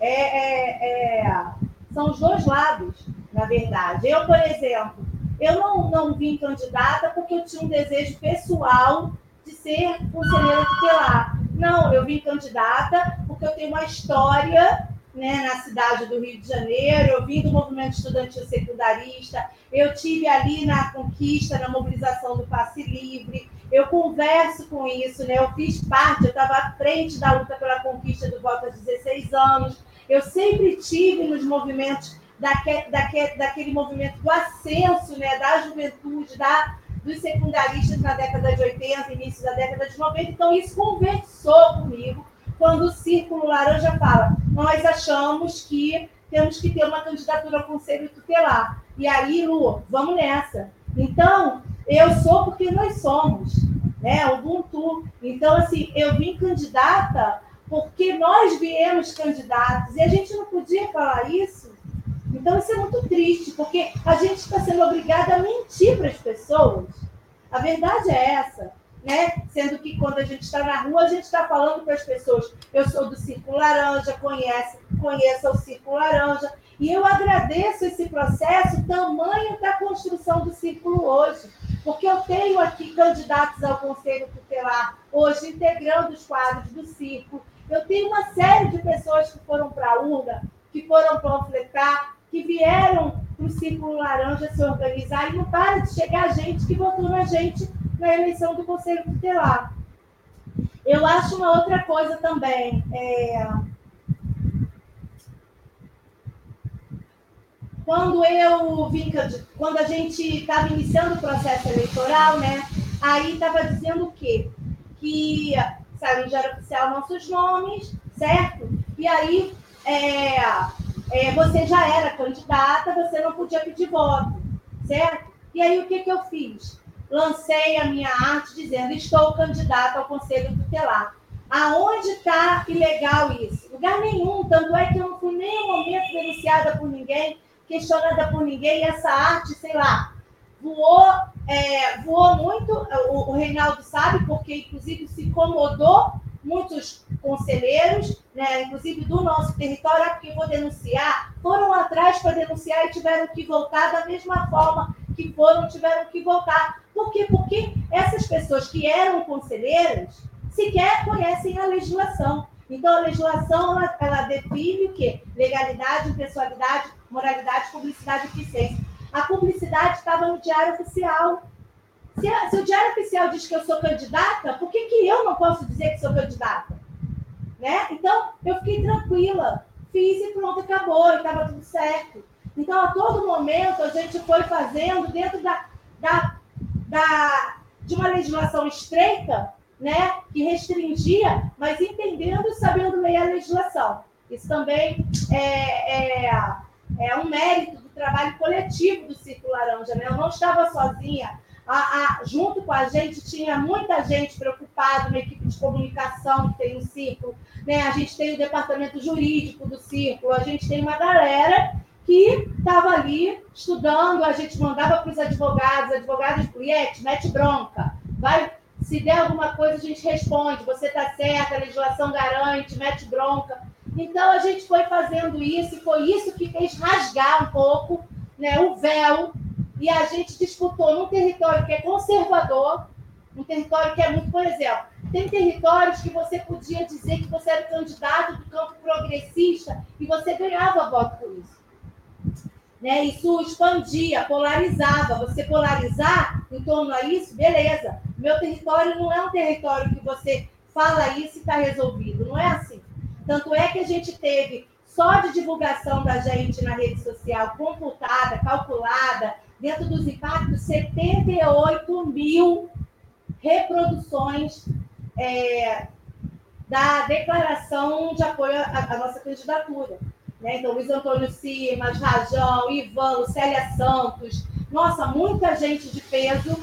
São os dois lados, na verdade. Eu, por exemplo, eu não vim candidata porque eu tinha um desejo pessoal de ser conselheira tutelar. Não, eu vim candidata porque eu tenho uma história, né, na cidade do Rio de Janeiro, eu vim do movimento estudantil secundarista, eu tive ali na conquista, na mobilização do passe livre, eu converso com isso, né? Eu fiz parte, eu estava à frente da luta pela conquista do voto aos 16 anos, eu sempre tive nos movimentos, daquele movimento do ascenso, né, da juventude, dos secundaristas na década de 80, início da década de 90, então isso conversou comigo, quando o Círculo Laranja fala, nós achamos que temos que ter uma candidatura ao Conselho Tutelar. E aí, Lu, vamos nessa. Então, eu sou porque nós somos, né? Ubuntu. Então, assim, eu vim candidata porque nós viemos candidatos, e a gente não podia falar isso. Então, isso é muito triste, porque a gente está sendo obrigada a mentir para as pessoas. A verdade é essa. Né? Sendo que quando a gente está na rua, a gente está falando para as pessoas, eu sou do Círculo Laranja, conheça o Círculo Laranja, e eu agradeço esse processo, tamanho da construção do Círculo hoje, porque eu tenho aqui candidatos ao Conselho Tutelar, hoje integrando os quadros do Círculo, eu tenho uma série de pessoas que foram para a urna, que foram panfletar, que vieram para o Círculo Laranja se organizar, e não para de chegar gente que votou na gente na eleição do Conselho Tutelar. Eu acho uma outra coisa também. Quando a gente estava iniciando o processo eleitoral, né, aí estava dizendo o quê? Que saiu em Diário Oficial nossos nomes, certo? E aí você já era candidata, você não podia pedir voto, certo? E aí o que eu fiz? Lancei a minha arte dizendo, estou candidata ao Conselho Tutelar. Aonde está ilegal isso? Lugar nenhum, tanto é que eu não fui nem um momento denunciada por ninguém, questionada por ninguém, e essa arte, sei lá, voou muito, o Reinaldo sabe, porque inclusive se incomodou muitos conselheiros, né, inclusive do nosso território, porque vou denunciar, foram atrás para denunciar e tiveram que voltar da mesma forma que tiveram que voltar. Por quê? Porque essas pessoas que eram conselheiras sequer conhecem a legislação. Então, a legislação, ela define o quê? Legalidade, impessoalidade, moralidade, publicidade e eficiência. A publicidade estava no Diário Oficial. Se o Diário Oficial diz que eu sou candidata, por que eu não posso dizer que sou candidata? Né? Então, eu fiquei tranquila. Fiz e pronto, acabou, e estava tudo certo. Então, a todo momento, a gente foi fazendo dentro de uma legislação estreita, né, que restringia, mas entendendo e sabendo ler a legislação. Isso também é um mérito do trabalho coletivo do Círculo Laranja. Né? Eu não estava sozinha. Junto com a gente, tinha muita gente preocupada, uma equipe de comunicação que tem no Círculo. Né? A gente tem o departamento jurídico do Círculo, a gente tem uma galera que estava ali estudando, a gente mandava para os advogados, Liette, mete bronca, se der alguma coisa a gente responde, você está certa, a legislação garante, mete bronca. Então a gente foi fazendo isso, e foi isso que fez rasgar um pouco, né, o véu, e a gente disputou num território que é conservador, um território que é muito, por exemplo, tem territórios que você podia dizer que você era candidato do campo progressista e você ganhava voto por isso. Né? Isso expandia, polarizava. Você polarizar em torno a isso, beleza. Meu território não é um território que você fala isso e está resolvido. Não é assim. Tanto é que a gente teve, só de divulgação da gente na rede social, computada, calculada, dentro dos impactos, 78 mil reproduções da declaração de apoio à nossa candidatura. Né? Então, Luiz Antônio Simas, Rajão, Ivan, Célia Santos, nossa, muita gente de peso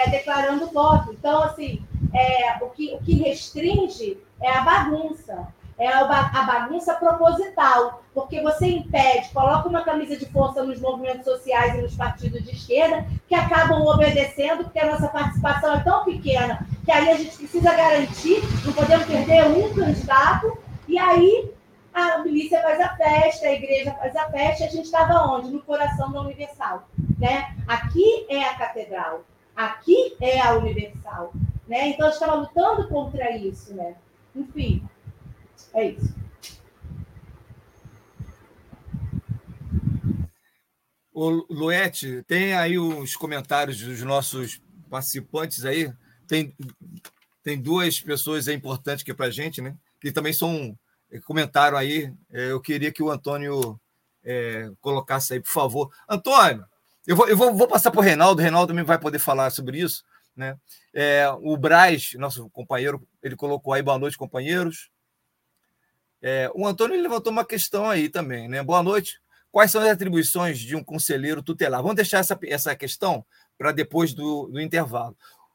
declarando voto. Então, assim, o que restringe é a bagunça. é a bagunça proposital, porque você impede, coloca uma camisa de força nos movimentos sociais e nos partidos de esquerda, que acabam obedecendo, porque a nossa participação é tão pequena, que aí a gente precisa garantir, não podemos perder um candidato, e aí a milícia faz a festa, a igreja faz a festa, e a gente estava onde? No coração da Universal. Né? Aqui é a catedral, aqui é a Universal. Né? Então, a gente estava lutando contra isso. Né? Enfim, é isso. Ô, Luete, tem aí os comentários dos nossos participantes aí. Tem duas pessoas importantes aqui para a gente, né? Que também comentaram aí. Eu queria que o Antônio colocasse aí, por favor. Antônio, eu vou passar para o Reinaldo. O Reinaldo também vai poder falar sobre isso. Né? O Braz, nosso companheiro, ele colocou aí, boa noite, companheiros. O Antônio levantou uma questão aí também, né? Boa noite. Quais são as atribuições de um conselheiro tutelar? Vamos deixar essa questão para depois do intervalo.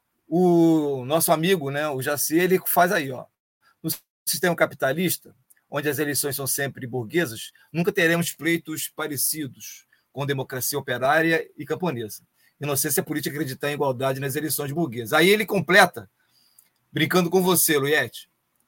O nosso amigo, né, o Jaci, ele faz aí, ó. No sistema capitalista, onde as eleições são sempre burguesas, nunca teremos pleitos parecidos com democracia operária e camponesa. Inocência política acreditar em igualdade nas eleições burguesas. Aí ele completa, brincando com você, Luete.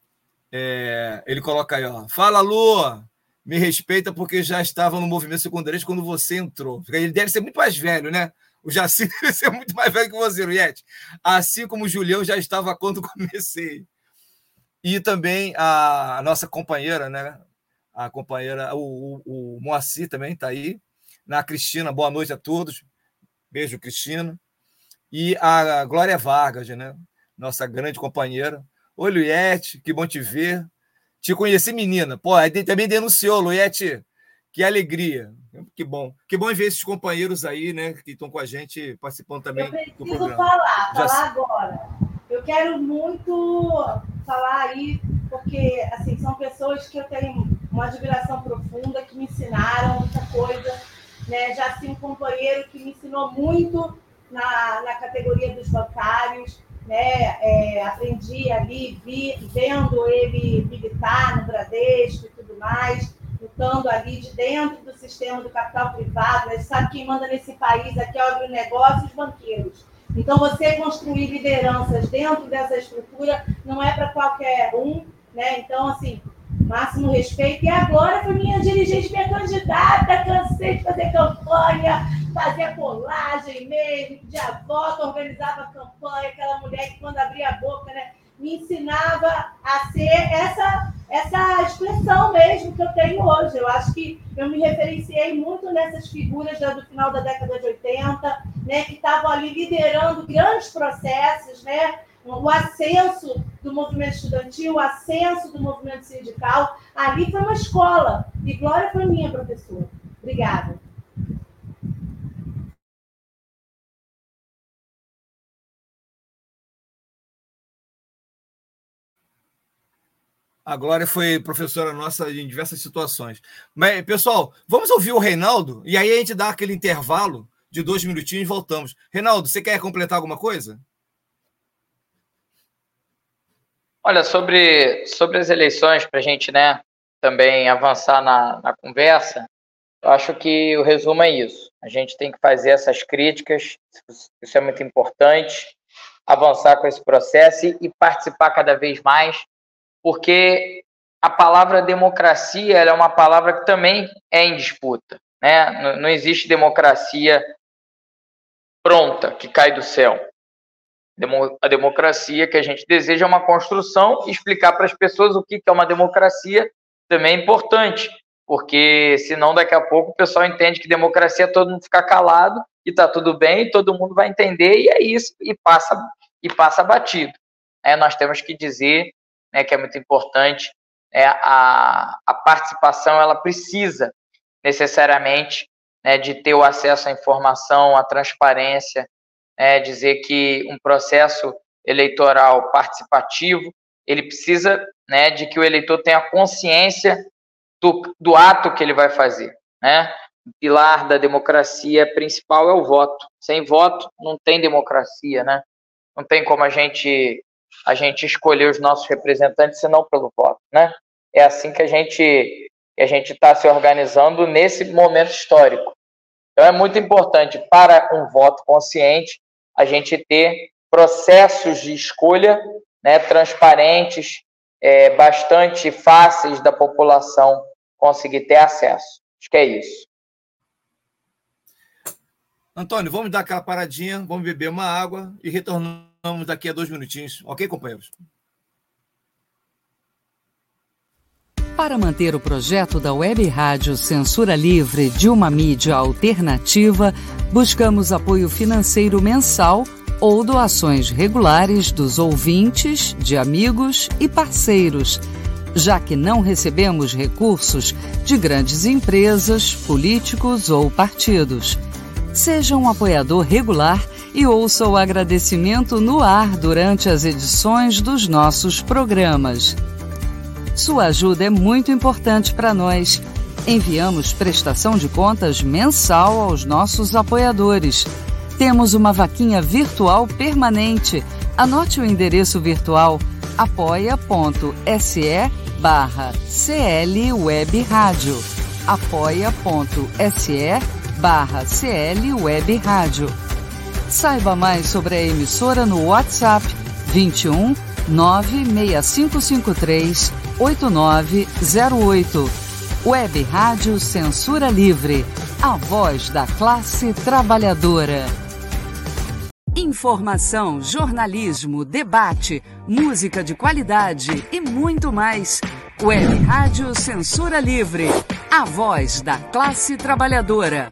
Ele coloca aí, ó. Fala, Lu, me respeita porque já estava no movimento secundarista quando você entrou. Ele deve ser muito mais velho, né? O Jaci deve ser muito mais velho que você, Luete. Assim como o Julião já estava quando comecei. E também a nossa companheira, né? A companheira, o Moacir também está aí. Na Cristina, boa noite a todos. Beijo, Cristina. E a Glória Vargas, né? Nossa grande companheira. Oi, Luete, que bom te ver. Te conheci, menina. Pô, também denunciou, Luete. Que alegria. Que bom. Que bom ver esses companheiros aí, né? Que estão com a gente, participando também do programa. Eu preciso falar agora. Eu quero muito falar aí, porque assim, são pessoas que eu tenho uma admiração profunda, que me ensinaram muita coisa. Né? Já assim, um companheiro que me ensinou muito na categoria dos bancários. Né? Aprendi ali, vendo ele militar no Bradesco e tudo mais, lutando ali de dentro do sistema do capital privado. Você sabe quem manda nesse país aqui é o agronegócio e os banqueiros. Então, você construir lideranças dentro dessa estrutura não é para qualquer um. Né? Então, assim, máximo respeito. E agora foi minha dirigente, minha candidata, cansei de fazer campanha, fazia colagem, e-mail, pedia voto, organizava a campanha, aquela mulher que quando abria a boca, né, me ensinava a ser essa expressão mesmo que eu tenho hoje. Eu acho que eu me referenciei muito nessas figuras do final da década de 80, né, que estavam ali liderando grandes processos, né, o ascenso do movimento estudantil, o ascenso do movimento sindical. Ali foi uma escola, e Glória foi minha professora. Obrigada. A Glória foi professora nossa em diversas situações. Mas, pessoal, vamos ouvir o Reinaldo, e aí a gente dá aquele intervalo de 2 minutinhos e voltamos. Reinaldo, você quer completar alguma coisa? Olha, sobre as eleições, para a gente, né, também avançar na conversa, eu acho que o resumo é isso. A gente tem que fazer essas críticas, isso é muito importante, avançar com esse processo e participar cada vez mais, porque a palavra democracia ela é uma palavra que também é em disputa. Né? Não existe democracia pronta, que cai do céu. A democracia que a gente deseja é uma construção, e explicar para as pessoas o que é uma democracia também é importante, porque senão daqui a pouco o pessoal entende que democracia é todo mundo ficar calado e está tudo bem, todo mundo vai entender, e é isso, e passa batido. Nós temos que dizer, né, que é muito importante, a participação ela precisa necessariamente, né, de ter o acesso à informação, à transparência, dizer que um processo eleitoral participativo, ele precisa, né, de que o eleitor tenha consciência do ato que ele vai fazer. Né? O pilar da democracia principal é o voto. Sem voto, não tem democracia. Né? Não tem como a gente escolher os nossos representantes senão pelo voto. Né? é assim que a gente está se organizando nesse momento histórico. Então, é muito importante para um voto consciente a gente ter processos de escolha, né, transparentes, bastante fáceis da população conseguir ter acesso. Acho que é isso. Antônio, vamos dar aquela paradinha, vamos beber uma água e retornamos daqui a 2 minutinhos. Ok, companheiros? Para manter o projeto da Web Rádio Censura Livre de uma mídia alternativa, buscamos apoio financeiro mensal ou doações regulares dos ouvintes, de amigos e parceiros, já que não recebemos recursos de grandes empresas, políticos ou partidos. Seja um apoiador regular e ouça o agradecimento no ar durante as edições dos nossos programas. Sua ajuda é muito importante para nós. Enviamos prestação de contas mensal aos nossos apoiadores. Temos uma vaquinha virtual permanente. Anote o endereço virtual apoia.se/CLWebRádio. apoia.se/CLWebRádio. Saiba mais sobre a emissora no WhatsApp 21 96553 8908. Web Rádio Censura Livre, a voz da classe trabalhadora. Informação, jornalismo, debate, música de qualidade e muito mais. Web Rádio Censura Livre, a voz da classe trabalhadora.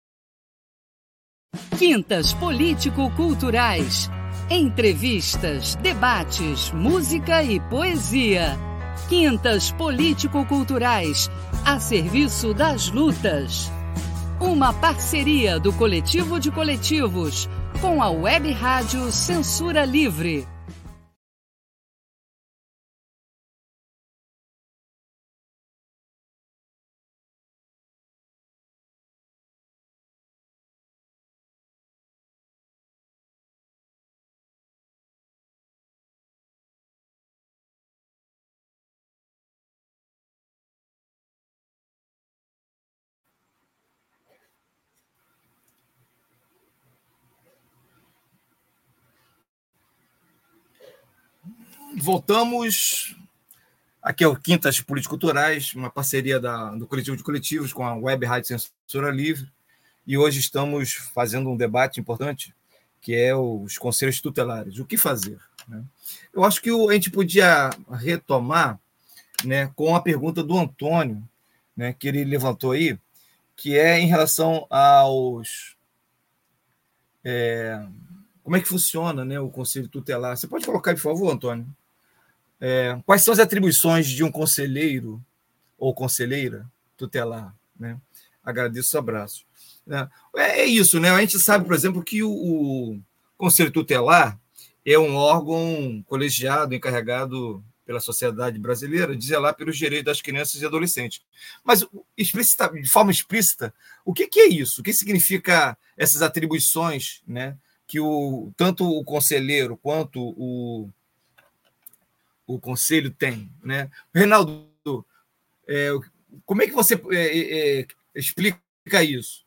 Quintas político-culturais. Entrevistas, debates, música e poesia. Quintas político-culturais, a serviço das lutas. Uma parceria do Coletivo de Coletivos com a Web Rádio Censura Livre. Voltamos aqui ao Quintas Político-Culturais, uma parceria do Coletivo de Coletivos com a Web Rádio Censura Livre, e hoje estamos fazendo um debate importante, que é os conselhos tutelares. O que fazer? Né? Eu acho que a gente podia retomar, né, com a pergunta do Antônio, né, que ele levantou aí, que é em relação aos... como é que funciona, né, o conselho tutelar? Você pode colocar, por favor, Antônio? Quais são as atribuições de um conselheiro ou conselheira tutelar? Né? Agradeço o abraço. É isso, né? A gente sabe, por exemplo, que o conselho tutelar é um órgão colegiado encarregado pela sociedade brasileira de zelar pelos direitos das crianças e adolescentes. Mas, de forma explícita, o que é isso? O que significa essas atribuições, né, que tanto o conselheiro quanto o conselho tem, né? Reinaldo, como é que você explica isso?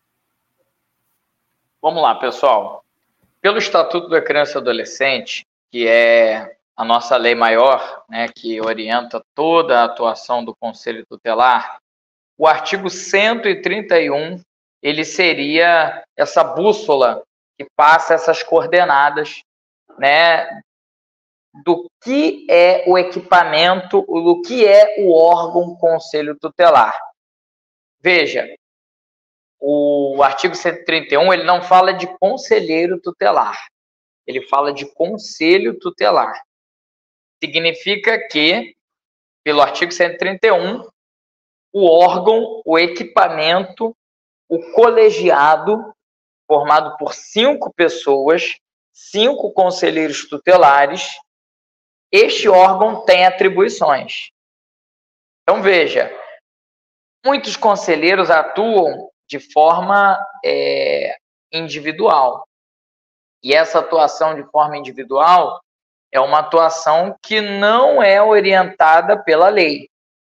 Vamos lá, pessoal. Pelo Estatuto da Criança e Adolescente, que é a nossa lei maior, né, que orienta toda a atuação do Conselho Tutelar, o artigo 131, ele seria essa bússola que passa essas coordenadas, né, do que é o equipamento, do que é o órgão Conselho Tutelar. Veja, o artigo 131, ele não fala de conselheiro tutelar, ele fala de conselho tutelar. Significa que, pelo artigo 131, o órgão, o equipamento, o colegiado, formado por 5 pessoas, 5 conselheiros tutelares, este órgão tem atribuições. Então, veja, muitos conselheiros atuam de forma individual. E essa atuação de forma individual é uma atuação que não é orientada pela lei.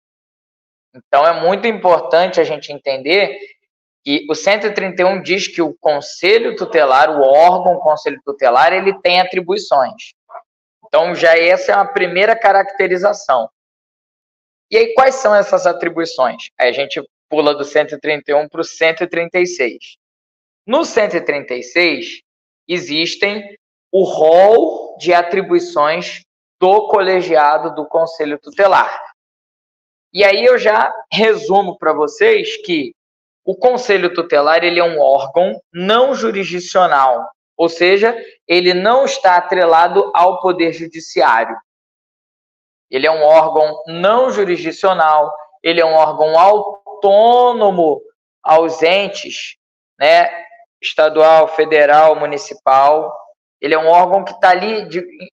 Então, é muito importante a gente entender que o 131 diz que o Conselho Tutelar, o órgão Conselho Tutelar, ele tem atribuições. Então, já essa é uma primeira caracterização. E aí, quais são essas atribuições? Aí a gente pula do 131 para o 136. No 136, existem o rol de atribuições do colegiado do Conselho Tutelar. E aí eu já resumo para vocês que o Conselho Tutelar ele é um órgão não jurisdicional, ou seja, ele não está atrelado ao Poder Judiciário. Ele é um órgão não jurisdicional, ele é um órgão autônomo aos entes, né, estadual, federal, municipal. Ele é um órgão que está ali,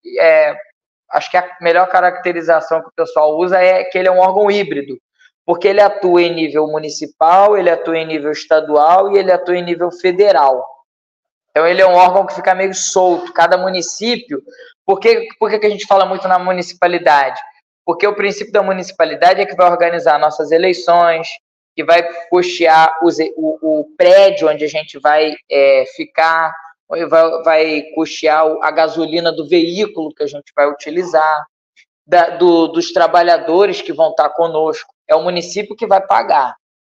acho que a melhor caracterização que o pessoal usa é que ele é um órgão híbrido, porque ele atua em nível municipal, ele atua em nível estadual e ele atua em nível federal. Então, ele é um órgão que fica meio solto. Cada município... Por que a gente fala muito na municipalidade? Porque o princípio da municipalidade é que vai organizar nossas eleições, que vai custear o prédio onde a gente vai ficar, vai custear a gasolina do veículo que a gente vai utilizar, dos trabalhadores que vão estar conosco. É o município que vai pagar.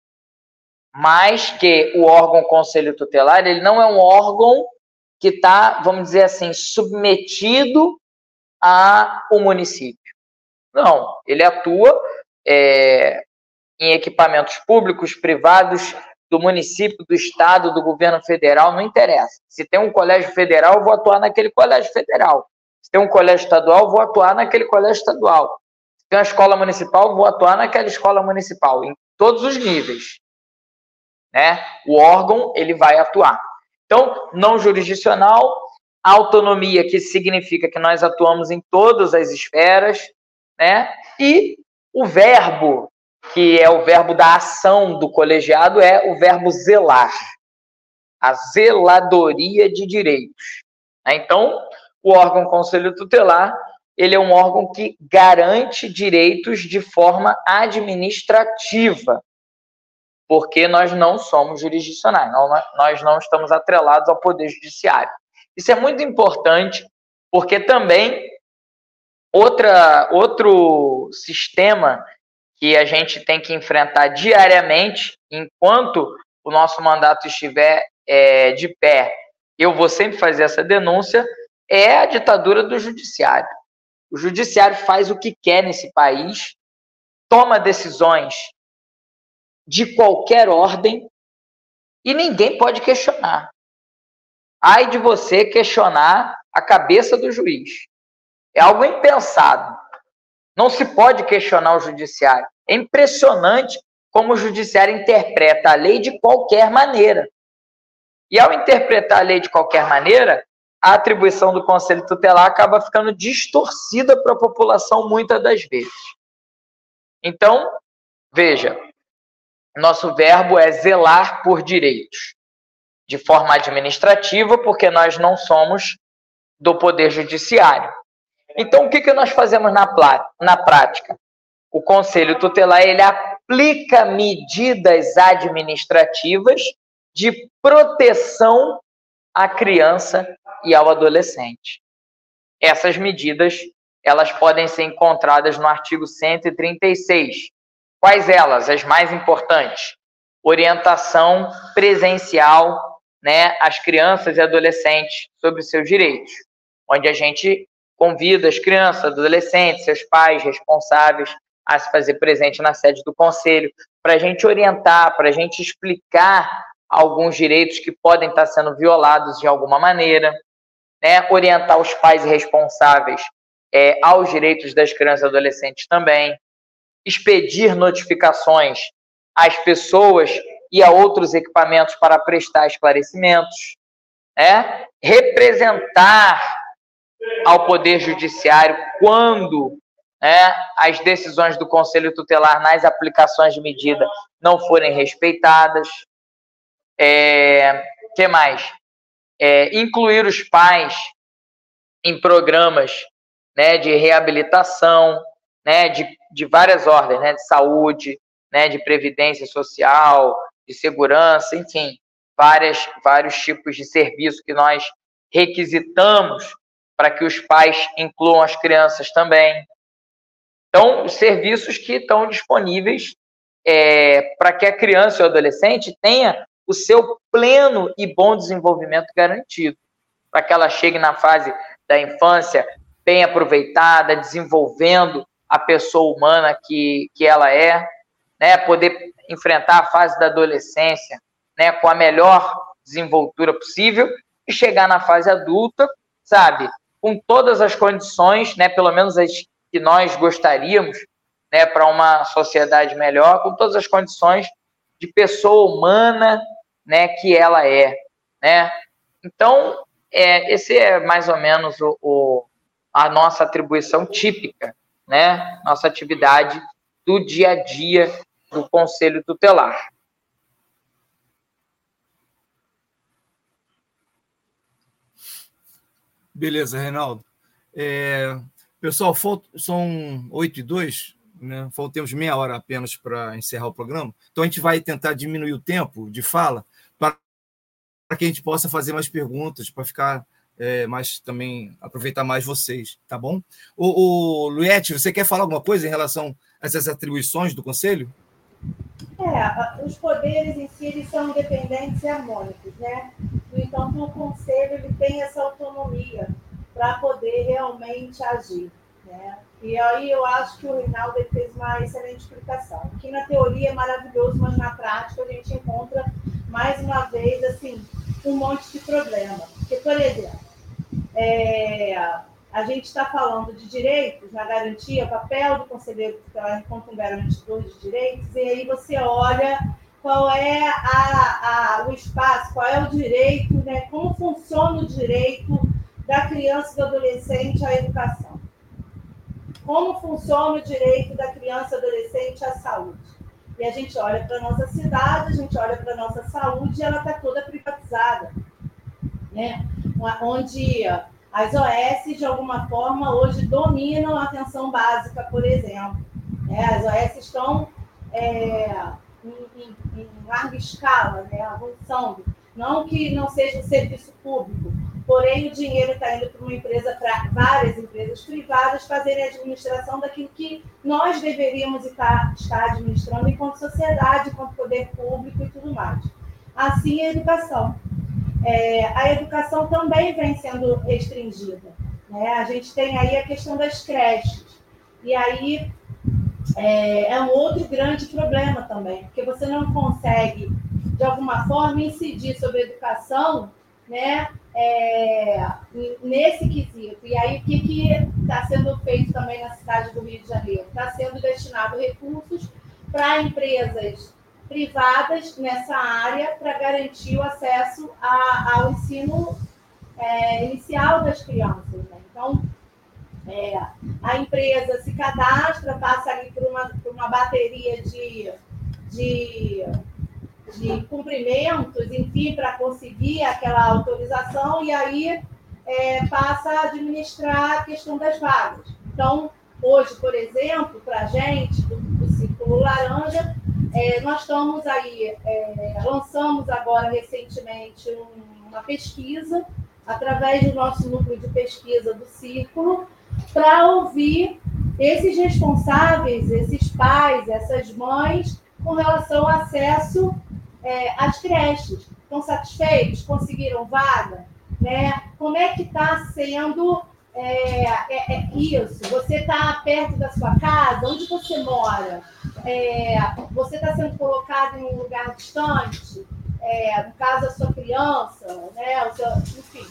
Mas que o órgão Conselho Tutelar, ele não é um órgão que está, vamos dizer assim, submetido ao município. Não, ele atua em equipamentos públicos, privados, do município, do estado, do governo federal, não interessa. Se tem um colégio federal, eu vou atuar naquele colégio federal. Se tem um colégio estadual, eu vou atuar naquele colégio estadual. Se tem uma escola municipal, eu vou atuar naquela escola municipal, em todos os níveis. Né? O órgão, ele vai atuar. Então, não jurisdicional, autonomia, que significa que nós atuamos em todas as esferas, né? E o verbo, que é o verbo da ação do colegiado, é o verbo zelar, a zeladoria de direitos. Então, o órgão Conselho Tutelar, ele é um órgão que garante direitos de forma administrativa, porque nós não somos jurisdicionais, nós não estamos atrelados ao Poder Judiciário. Isso é muito importante, porque também outro sistema que a gente tem que enfrentar diariamente, enquanto o nosso mandato estiver de pé, eu vou sempre fazer essa denúncia, é a ditadura do judiciário. O judiciário faz o que quer nesse país, toma decisões de qualquer ordem e ninguém pode questionar. Ai de você questionar a cabeça do juiz. É algo impensado. Não se pode questionar o judiciário. É impressionante como o judiciário interpreta a lei de qualquer maneira. E ao interpretar a lei de qualquer maneira, a atribuição do Conselho Tutelar acaba ficando distorcida para a população muitas das vezes. Então, veja, nosso verbo é zelar por direitos, de forma administrativa, porque nós não somos do Poder Judiciário. Então, o que nós fazemos na prática? O Conselho Tutelar, ele aplica medidas administrativas de proteção à criança e ao adolescente. Essas medidas, elas podem ser encontradas no artigo 136. Quais elas? As mais importantes. Orientação presencial, né, às crianças e adolescentes sobre os seus direitos, onde a gente convida as crianças, adolescentes, seus pais responsáveis a se fazer presente na sede do Conselho, para a gente orientar, para a gente explicar alguns direitos que podem estar sendo violados de alguma maneira, né? Orientar os pais responsáveis aos direitos das crianças e adolescentes também, expedir notificações às pessoas e a outros equipamentos para prestar esclarecimentos, né? Representar ao Poder Judiciário quando, né, as decisões do Conselho Tutelar nas aplicações de medida não forem respeitadas. Que mais? Incluir os pais em programas, né, de reabilitação, né, de várias ordens, né, de saúde, né, de previdência social, de segurança, enfim, vários tipos de serviço que nós requisitamos para que os pais incluam as crianças também. Então, os serviços que estão disponíveis para que a criança ou adolescente tenha o seu pleno e bom desenvolvimento garantido, para que ela chegue na fase da infância bem aproveitada, desenvolvendo a pessoa humana que ela é, né, poder enfrentar a fase da adolescência, né, com a melhor desenvoltura possível e chegar na fase adulta, sabe, com todas as condições, né, pelo menos as que nós gostaríamos, né, para uma sociedade melhor, com todas as condições de pessoa humana, né, que ela é, né? Então, esse é mais ou menos a nossa atribuição típica, né? Nossa atividade do dia a dia do Conselho Tutelar. Beleza, Reinaldo. Pessoal, são 8h02, né? Faltamos meia hora apenas para encerrar o programa. Então, a gente vai tentar diminuir o tempo de fala para que a gente possa fazer mais perguntas, para ficar mais também, aproveitar mais vocês, tá bom? O Luiete, você quer falar alguma coisa em relação a essas atribuições do Conselho? Os poderes em si eles são independentes e harmônicos, né? Então, o Conselho ele tem essa autonomia para poder realmente agir, né? E aí eu acho que o Reinaldo fez uma excelente explicação. Que na teoria é maravilhoso, mas na prática a gente encontra, mais uma vez, assim, um monte de problema. Porque, por exemplo, a gente está falando de direitos na garantia, o papel do conselheiro tutelar enquanto um garantidor de direitos, e aí você olha qual é o espaço, qual é o direito, né? Como funciona o direito da criança e do adolescente à educação. Como funciona o direito da criança e adolescente à saúde. E a gente olha para a nossa cidade, a gente olha para a nossa saúde e ela está toda privatizada, né? Onde as OS, de alguma forma, hoje dominam a atenção básica, por exemplo. As OS estão em larga escala, né, avançando. Não que não seja um serviço público, porém o dinheiro está indo para várias empresas privadas fazerem a administração daquilo que nós deveríamos estar administrando enquanto sociedade, enquanto poder público e tudo mais. Assim a educação. A educação também vem sendo restringida, né? A gente tem aí a questão das creches. E aí é um outro grande problema também, porque você não consegue, de alguma forma, incidir sobre a educação, né, nesse quesito. E aí, o que está sendo feito também na cidade do Rio de Janeiro? Está sendo destinado recursos para empresas privadas nessa área para garantir o acesso ao ensino inicial das crianças, né? Então, a empresa se cadastra, passa ali por uma bateria de cumprimentos, enfim, para conseguir aquela autorização, e aí passa a administrar a questão das vagas. Então, hoje, por exemplo, para a gente, do Círculo Laranja, nós estamos aí, lançamos agora recentemente uma pesquisa, através do nosso núcleo de pesquisa do Círculo, para ouvir esses responsáveis, esses pais, essas mães, com relação ao acesso às creches. Estão satisfeitos? Conseguiram vaga? Né? Como é que está sendo isso? Você está perto da sua casa? Onde você mora? Você está sendo colocado em um lugar distante? No caso, a sua criança, né? Enfim.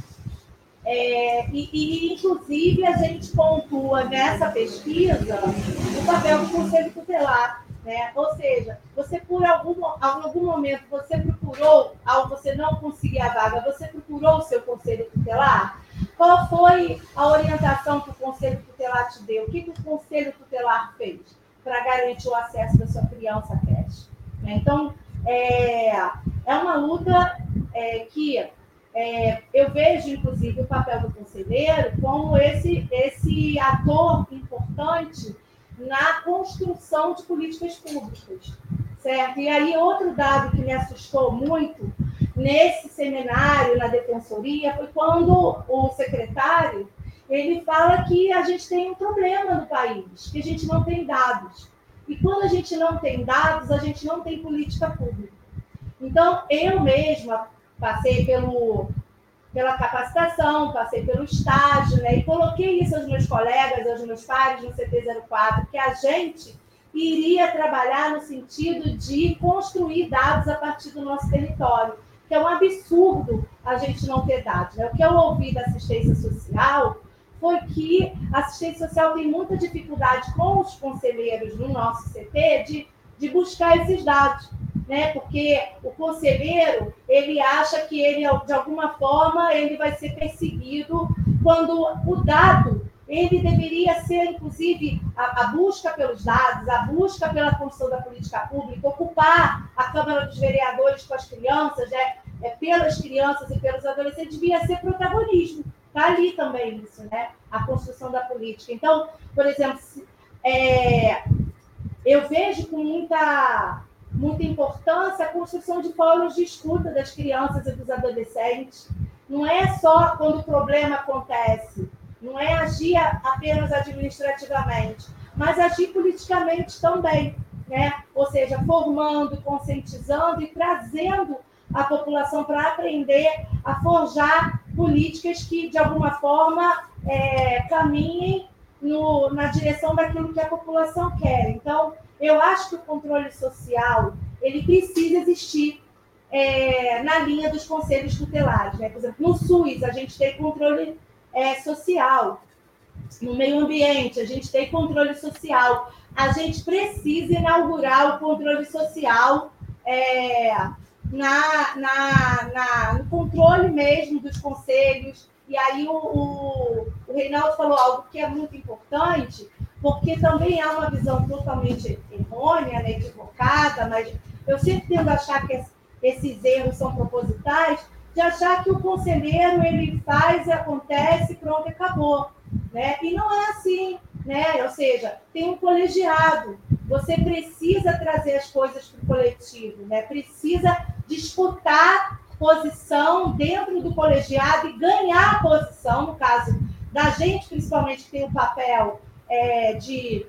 Inclusive, a gente pontua nessa pesquisa o papel do Conselho Tutelar, né? Ou seja, você, por algum momento, você procurou, ao você não conseguir a vaga, você procurou o seu Conselho Tutelar? Qual foi a orientação que o Conselho Tutelar te deu? O que o Conselho Tutelar fez para garantir o acesso da sua criança à creche? Então, é uma luta que eu vejo, inclusive, o papel do conselheiro como esse ator importante na construção de políticas públicas, certo? E aí, outro dado que me assustou muito nesse seminário, na Defensoria, foi quando o secretário ele fala que a gente tem um problema no país, que a gente não tem dados. E quando a gente não tem dados, a gente não tem política pública. Então, eu mesma passei pela capacitação, passei pelo estágio, né? E coloquei isso aos meus colegas, aos meus pares no CP04, que a gente iria trabalhar no sentido de construir dados a partir do nosso território, que é um absurdo a gente não ter dados, né? O que eu ouvi da assistência social foi que a assistência social tem muita dificuldade com os conselheiros no nosso CT de buscar esses dados, né? Porque o conselheiro, ele acha que ele, de alguma forma, ele vai ser perseguido, quando o dado, ele deveria ser, inclusive, a busca pelos dados, a busca pela construção da política pública, ocupar a Câmara dos Vereadores com as crianças, né? Pelas crianças e pelos adolescentes, devia ser protagonismo. Está ali também isso, né? A construção da política. Então, por exemplo, eu vejo com muita importância a construção de fóruns de escuta das crianças e dos adolescentes. Não é só quando o problema acontece, não é agir apenas administrativamente, mas agir politicamente também, né? Ou seja, formando, conscientizando e trazendo a população para aprender a forjar políticas que, de alguma forma, caminhem na direção daquilo que a população quer. Então, eu acho que o controle social ele precisa existir na linha dos conselhos tutelares, né? Por exemplo, no SUS, a gente tem controle social. No meio ambiente, a gente tem controle social. A gente precisa inaugurar o controle social no controle mesmo dos conselhos. E aí o Reinaldo falou algo que é muito importante, porque também há uma visão totalmente errônea, né, equivocada, mas eu sempre tendo a achar que esses erros são propositais, de achar que o conselheiro ele faz, acontece, pronto, acabou, né? E não é assim, né? Ou seja, tem um colegiado, você precisa trazer as coisas para o coletivo, né? Precisa disputar posição dentro do colegiado e ganhar a posição, no caso da gente, principalmente, que tem o papel de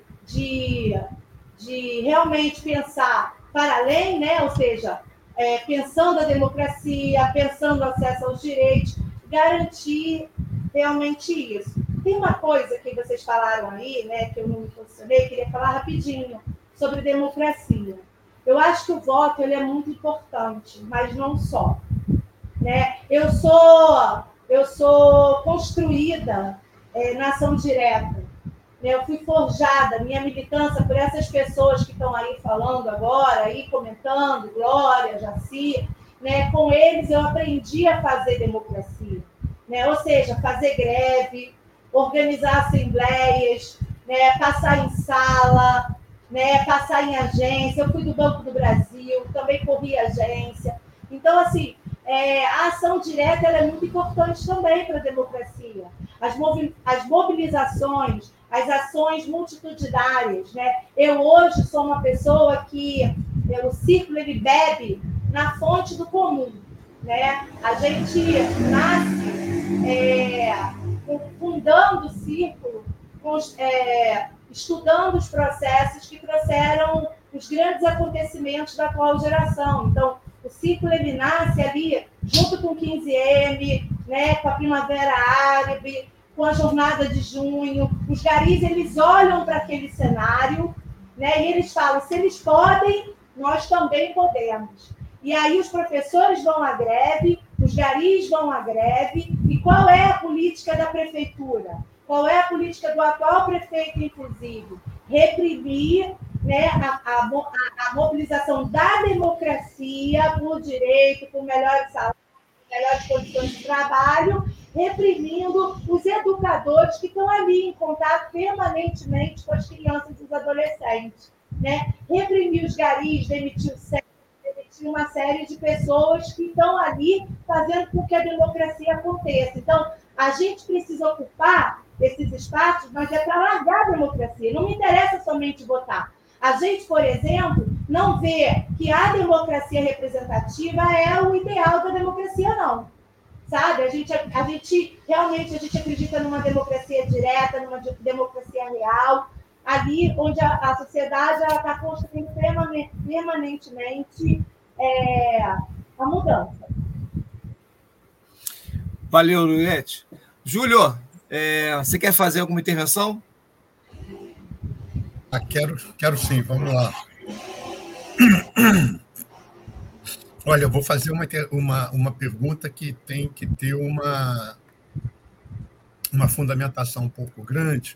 realmente pensar para além, né? Ou seja, pensando a democracia, pensando o acesso aos direitos, garantir realmente isso. Tem uma coisa que vocês falaram aí, né, que eu não me posicionei, queria falar rapidinho sobre democracia. Eu acho que o voto ele é muito importante, mas não só, né? Eu sou construída na ação direta. Eu fui forjada, minha militância, por essas pessoas que estão aí falando agora, aí comentando, Glória, Jaci, né? Com eles eu aprendi a fazer democracia, né? Ou seja, fazer greve, organizar assembleias, né? Passar em sala, né? Passar em agência. Eu fui do Banco do Brasil, também corri agência. Então, assim, a ação direta ela é muito importante também para a democracia. As mobilizações, as ações multitudinárias, né? Eu hoje sou uma pessoa que o círculo ele bebe na fonte do comum, né? A gente nasce fundando o círculo, estudando os processos que trouxeram os grandes acontecimentos da atual geração. Então, o círculo ele nasce ali junto com o 15M, né? Com a Primavera Árabe, com a Jornada de Junho. Os garis, eles olham para aquele cenário, né? E eles falam, se eles podem, nós também podemos. E aí os professores vão à greve, os garis vão à greve. E qual é a política da prefeitura? Qual é a política do atual prefeito, inclusive? Reprimir, né, a mobilização da democracia por direito, por melhores salários, melhores condições de trabalho, reprimindo os educadores que estão ali em contato permanentemente com as crianças e os adolescentes, né? Reprimir os garis, demitir uma série de pessoas que estão ali fazendo com que a democracia aconteça. Então, a gente precisa ocupar esses espaços, mas é para largar a democracia. Não me interessa somente votar. A gente, por exemplo, não vê que a democracia representativa é o ideal da democracia, não. Sabe? A gente realmente acredita numa democracia direta, numa democracia real, ali onde a sociedade está construindo permanentemente a mudança. Valeu, Luiete. Júlio, você quer fazer alguma intervenção? Quero sim, vamos lá. Olha, eu vou fazer uma pergunta que tem que ter uma fundamentação um pouco grande.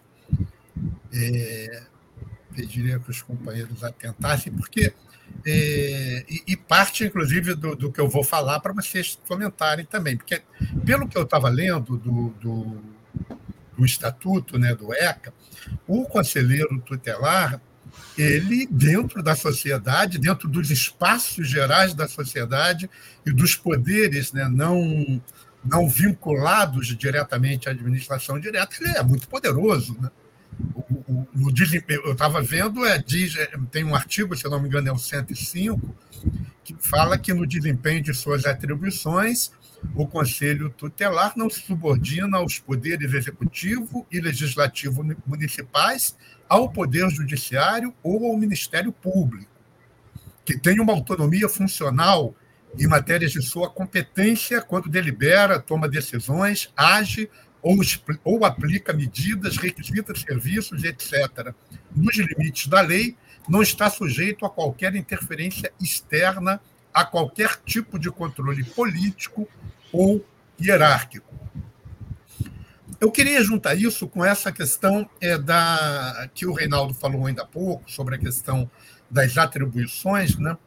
Pediria que os companheiros atentassem, porque parte, inclusive, do que eu vou falar para vocês comentarem também, porque, pelo que eu estava lendo do Estatuto, né, do ECA, o conselheiro tutelar, ele, dentro da sociedade, dentro dos espaços gerais da sociedade e dos poderes, né, não vinculados diretamente à administração direta, ele é muito poderoso, né? No desempenho, eu estava vendo, tem um artigo, se eu não me engano, é o 105, que fala que no desempenho de suas atribuições, o Conselho Tutelar não se subordina aos poderes executivo e legislativo municipais, ao Poder Judiciário ou ao Ministério Público, que tem uma autonomia funcional em matérias de sua competência quando delibera, toma decisões, age ou aplica medidas, requisita serviços, etc. Nos limites da lei, não está sujeito a qualquer interferência externa, a qualquer tipo de controle político ou hierárquico. Eu queria juntar isso com essa questão que o Reinaldo falou ainda há pouco, sobre a questão das atribuições, né?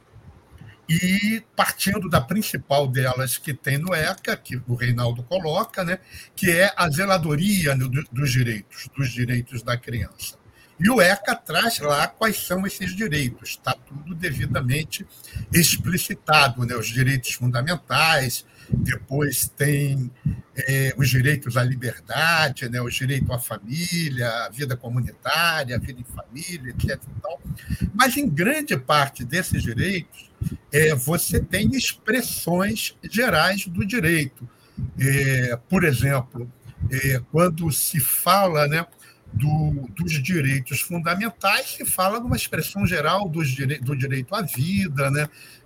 E partindo da principal delas que tem no ECA, que o Reinaldo coloca, né, que é a zeladoria dos direitos da criança. E o ECA traz lá quais são esses direitos, está tudo devidamente explicitado, né, os direitos fundamentais, depois tem os direitos à liberdade, né, o direito à família, à vida comunitária, à vida em família, etc. E tal. Mas, em grande parte desses direitos, você tem expressões gerais do direito. Por exemplo, quando se fala, né, dos direitos fundamentais, se fala de uma expressão geral do direito à vida, né?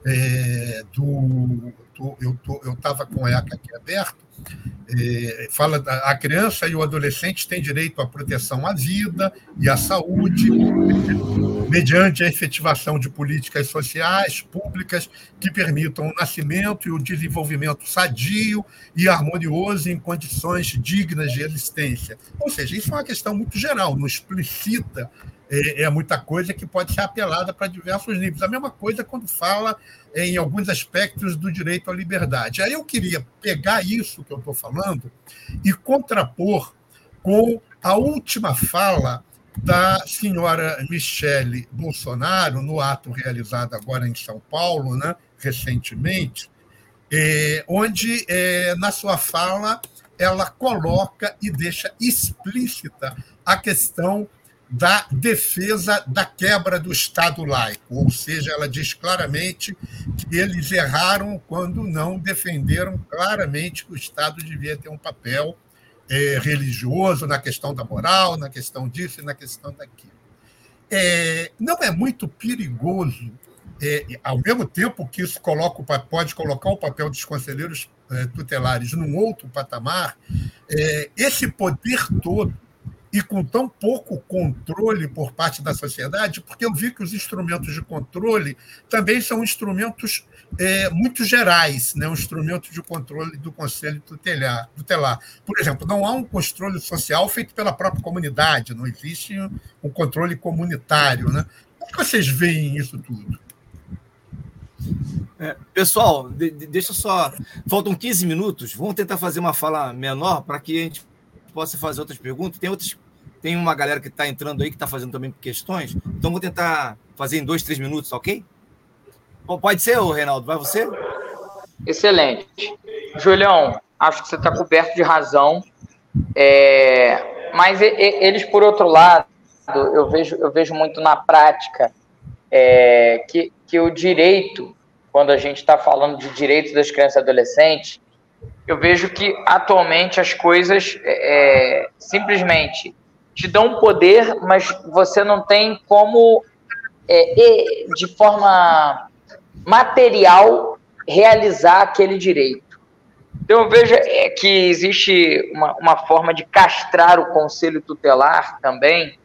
Eu estava com o ECA aqui aberto, fala a criança e o adolescente têm direito à proteção à vida e à saúde, mediante a efetivação de políticas sociais públicas que permitam o nascimento e o desenvolvimento sadio e harmonioso em condições dignas de existência. Ou seja, isso é uma questão muito geral, não explicita muita coisa que pode ser apelada para diversos níveis. A mesma coisa quando fala em alguns aspectos do direito à liberdade. Aí eu queria pegar isso que eu estou falando e contrapor com a última fala da senhora Michele Bolsonaro, no ato realizado agora em São Paulo, né, recentemente, onde, na sua fala, ela coloca e deixa explícita a questão da defesa da quebra do Estado laico, ou seja, ela diz claramente que eles erraram quando não defenderam claramente que o Estado devia ter um papel religioso na questão da moral, na questão disso e na questão daquilo. Não é muito perigoso, ao mesmo tempo que isso pode colocar o papel dos conselheiros tutelares num outro patamar, esse poder todo e com tão pouco controle por parte da sociedade, porque eu vi que os instrumentos de controle também são instrumentos muito gerais, né? Um instrumento de controle do Conselho Tutelar. Por exemplo, não há um controle social feito pela própria comunidade, não existe um controle comunitário, né? Como é que vocês veem isso tudo? Pessoal, deixa só... Faltam 15 minutos, vamos tentar fazer uma fala menor para que a gente possa fazer outras perguntas. Tem uma galera que está entrando aí, que está fazendo também questões, então vou tentar fazer em 2, 3 minutos, ok? Pode ser, Reinaldo? Vai você? Excelente. Julião, acho que você está coberto de razão, Mas eles, por outro lado, eu vejo muito na prática que o direito, quando a gente está falando de direitos das crianças e adolescentes, eu vejo que atualmente as coisas simplesmente te dão poder, mas você não tem como, de forma material, realizar aquele direito. Então, eu vejo que existe uma forma de castrar o Conselho Tutelar também,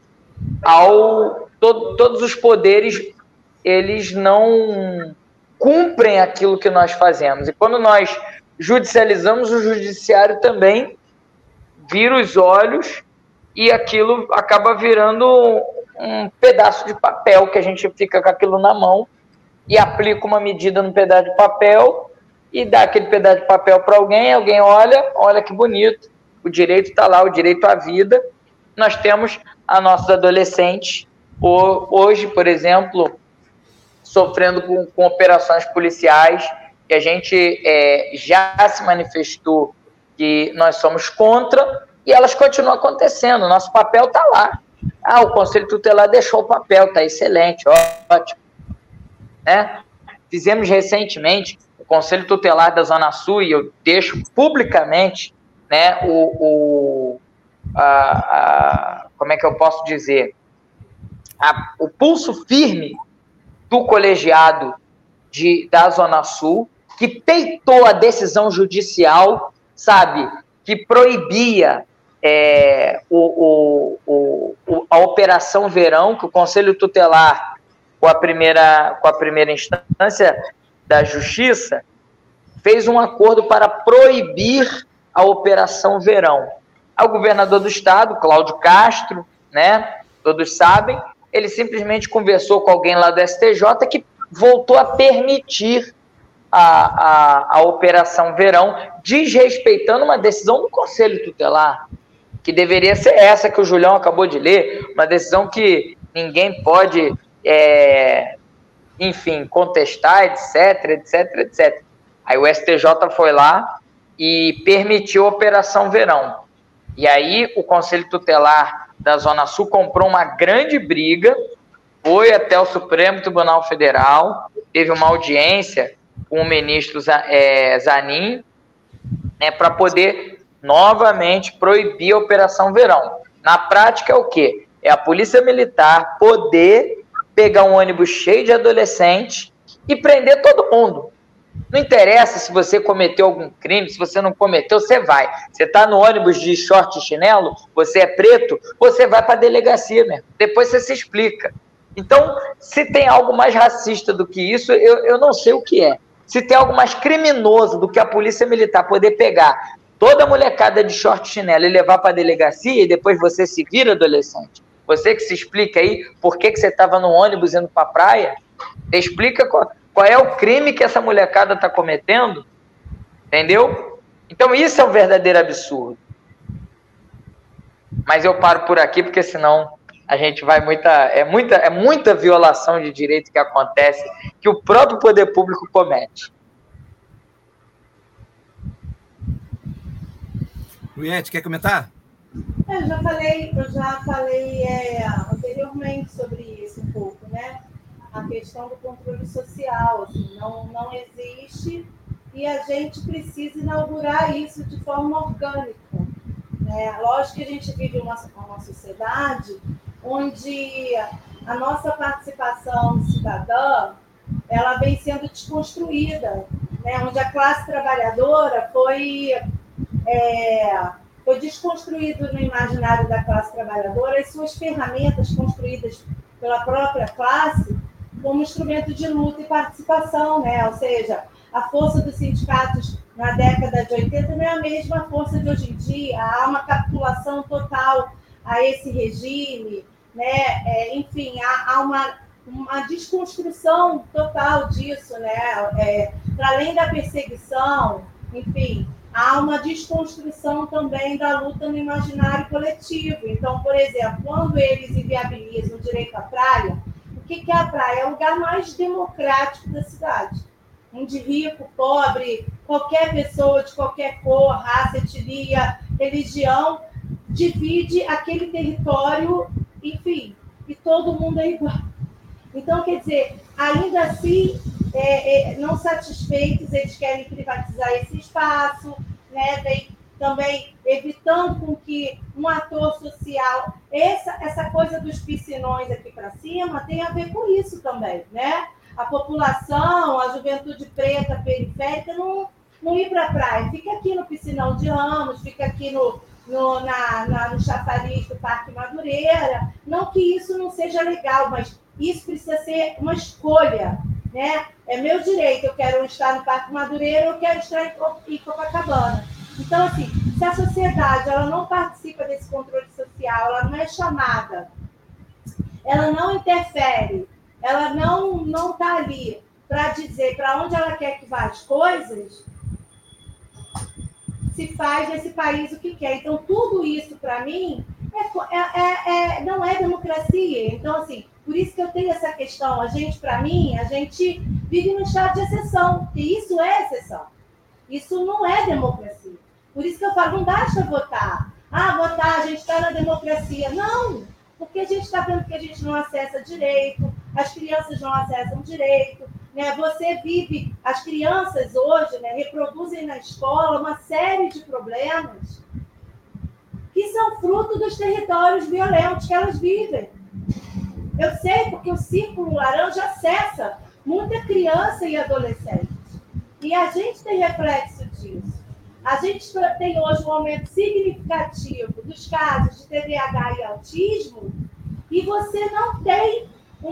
todos os poderes, eles não cumprem aquilo que nós fazemos. E quando nós judicializamos, o judiciário também vira os olhos e aquilo acaba virando um pedaço de papel, que a gente fica com aquilo na mão e aplica uma medida no pedaço de papel e dá aquele pedaço de papel para alguém olha que bonito, o direito está lá, o direito à vida. Nós temos a nossos adolescentes, hoje, por exemplo, sofrendo com operações policiais, que a gente já se manifestou que nós somos contra, e elas continuam acontecendo. Nosso papel está lá. O Conselho Tutelar deixou o papel, está excelente, ótimo. Né? Fizemos recentemente o Conselho Tutelar da Zona Sul, e eu deixo publicamente, né, como é que eu posso dizer? O pulso firme do colegiado da Zona Sul, que peitou a decisão judicial, sabe, que proibia a Operação Verão, que o Conselho Tutelar, com a primeira instância da Justiça, fez um acordo para proibir a Operação Verão. O governador do estado, Cláudio Castro, né, todos sabem, ele simplesmente conversou com alguém lá do STJ que voltou a permitir a Operação Verão, desrespeitando uma decisão do Conselho Tutelar, que deveria ser essa que o Julião acabou de ler, uma decisão que ninguém pode, enfim, contestar, etc. Aí o STJ foi lá e permitiu a Operação Verão. E aí o Conselho Tutelar da Zona Sul comprou uma grande briga, foi até o Supremo Tribunal Federal, teve uma audiência com o ministro Zanin, né, para poder novamente proibir a Operação Verão. Na prática é o quê? É a Polícia Militar poder pegar um ônibus cheio de adolescentes e prender todo mundo. Não interessa se você cometeu algum crime, se você não cometeu, você vai. Você está no ônibus de short e chinelo, você é preto, você vai para a delegacia mesmo. Depois você se explica. Então, se tem algo mais racista do que isso, eu não sei o que é. Se tem algo mais criminoso do que a Polícia Militar poder pegar toda a molecada de short e chinelo e levar para a delegacia e depois você se vira adolescente. Você que se explica aí por que você estava no ônibus indo para a praia, explica qual é o crime que essa molecada está cometendo, entendeu? Então isso é um verdadeiro absurdo. Mas eu paro por aqui, porque senão a gente vai muita violação de direito que acontece, que o próprio poder público comete. Luiete, quer comentar? Eu já falei anteriormente sobre isso um pouco, né? A questão do controle social, assim, não existe, e a gente precisa inaugurar isso de forma orgânica. Né? Lógico que a gente vive uma sociedade onde a nossa participação cidadã ela vem sendo desconstruída, né? Onde a classe trabalhadora foi desconstruído no imaginário da classe trabalhadora as suas ferramentas construídas pela própria classe como instrumento de luta e participação, né? Ou seja, a força dos sindicatos na década de 80 não é a mesma força de hoje em dia, há uma capitulação total a esse regime, né? Enfim, há uma desconstrução total disso, né? Para além da perseguição, enfim, há uma desconstrução também da luta no imaginário coletivo. Então, por exemplo, quando eles inviabilizam o direito à praia, o que é a praia? É o lugar mais democrático da cidade, onde rico, pobre, qualquer pessoa de qualquer cor, raça, etnia, religião, divide aquele território, enfim, e todo mundo é igual. Então, quer dizer, ainda assim, não satisfeitos, eles querem privatizar esse espaço, né? Também evitando com que um ator social... Essa coisa dos piscinões aqui para cima tem a ver com isso também, né? A população, a juventude preta, periférica, não ir para a praia. Fica aqui no piscinão de Ramos, fica aqui no chafariz do Parque Madureira. Não que isso não seja legal, mas isso precisa ser uma escolha, né? É meu direito, eu quero estar no Parque Madureira, eu quero estar em Copacabana. Então, assim, se a sociedade ela não participa desse controle social, ela não é chamada, ela não interfere, ela não está ali para dizer para onde ela quer que vá as coisas, se faz nesse país o que quer. Então, tudo isso, para mim, não é democracia. Então, assim, por isso que eu tenho essa questão. Para mim, a gente vive num estado de exceção, e isso é exceção. Isso não é democracia. Por isso que eu falo, não basta votar. Votar, a gente está na democracia. Não, porque a gente está vendo que a gente não acessa direito, as crianças não acessam direito, né? Você vive, as crianças hoje, né, reproduzem na escola uma série de problemas que são fruto dos territórios violentos que elas vivem. Eu sei porque o Círculo Laranja acessa muita criança e adolescente. E a gente tem reflexo disso. A gente tem hoje um aumento significativo dos casos de TDAH e autismo, e você não tem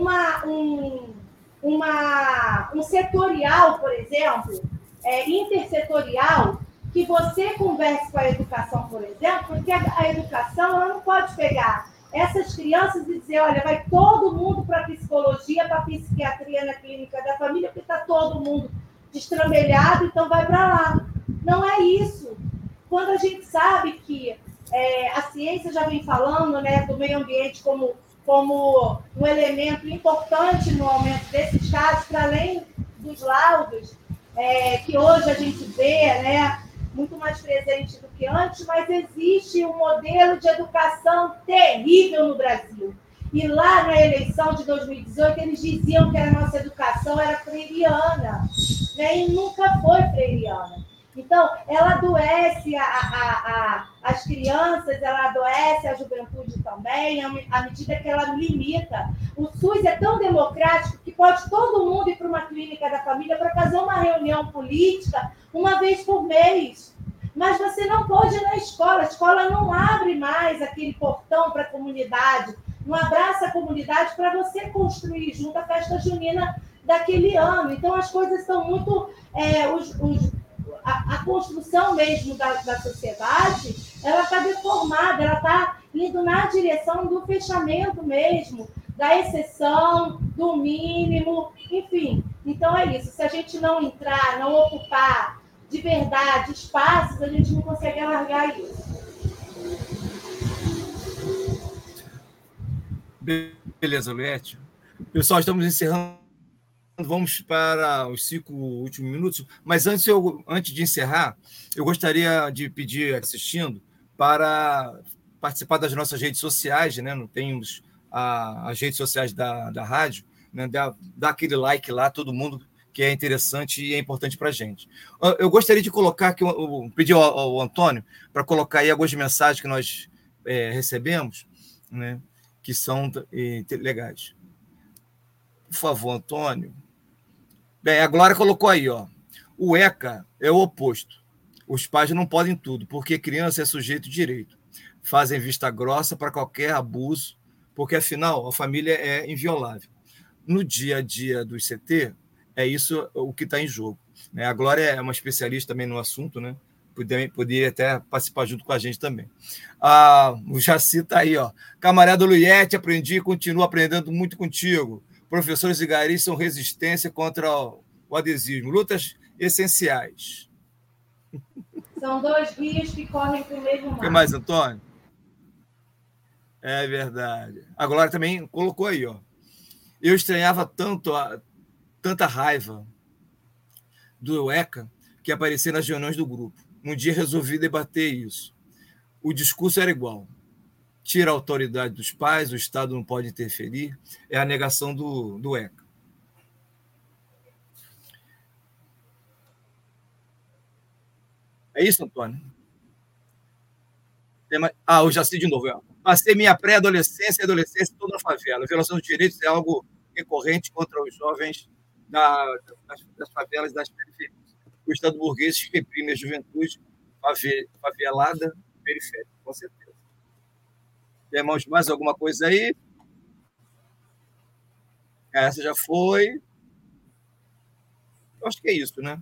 um setorial, por exemplo, intersetorial, que você converse com a educação, por exemplo, porque a educação ela não pode pegar essas crianças e dizer, olha, vai todo mundo para a psicologia, para a psiquiatria na clínica da família, porque está todo mundo destrambelhado, então vai para lá. Não é isso. Quando a gente sabe que a ciência já vem falando, né, do meio ambiente como um elemento importante no aumento desses casos, para além dos laudos, que hoje a gente vê, né, muito mais presente do que antes, mas existe um modelo de educação terrível no Brasil. E lá na eleição de 2018, eles diziam que a nossa educação era freiriana, né, e nunca foi freiriana. Então, ela adoece as crianças, ela adoece a juventude também, à medida que ela limita. O SUS é tão democrático que pode todo mundo ir para uma clínica da família para fazer uma reunião política uma vez por mês. Mas você não pode ir na escola. A escola não abre mais aquele portão para a comunidade, não abraça a comunidade para você construir junto a festa junina daquele ano. Então, as coisas estão muito... A construção mesmo da sociedade, ela está deformada, ela está indo na direção do fechamento mesmo, da exceção, do mínimo, enfim. Então é isso, se a gente não entrar, não ocupar de verdade espaços, a gente não consegue alargar isso. Beleza, Luete. Pessoal, estamos encerrando. Vamos para os 5 últimos minutos, mas antes de encerrar, eu gostaria de pedir, assistindo, para participar das nossas redes sociais, né? Não temos as redes sociais da rádio, né? Dá aquele like lá, todo mundo, que é interessante e é importante para a gente. Eu gostaria de colocar aqui, pedir ao Antônio para colocar aí algumas mensagens que nós recebemos, né? Que são legais. Por favor, Antônio. Bem, a Glória colocou aí, ó. O ECA é o oposto. Os pais não podem tudo, porque criança é sujeito de direito. Fazem vista grossa para qualquer abuso, porque, afinal, a família é inviolável. No dia a dia do ICT, é isso o que está em jogo. Né? A Glória é uma especialista também no assunto, né? Poderia até participar junto com a gente também. O Jaci está aí, ó. Camarada Luiete, aprendi e continuo aprendendo muito contigo. Professores e garis são resistência contra o adesismo. Lutas essenciais. São 2 rios que correm para o mesmo mar. O que mais, Antônio? É verdade. A Glória também colocou aí, ó. Eu estranhava tanta raiva do ECA que aparecia nas reuniões do grupo. Um dia resolvi debater isso. o discurso era igual. Tira a autoridade dos pais, o Estado não pode interferir, é a negação do ECA. É isso, Antônio? O Jaci de novo. Passei minha pré-adolescência e adolescência toda na favela. A violação dos direitos é algo recorrente contra os jovens das favelas e das periferias. O Estado burguês reprime a juventude favelada periférica, com certeza. Temos mais alguma coisa aí? Essa já foi. Eu acho que é isso, né?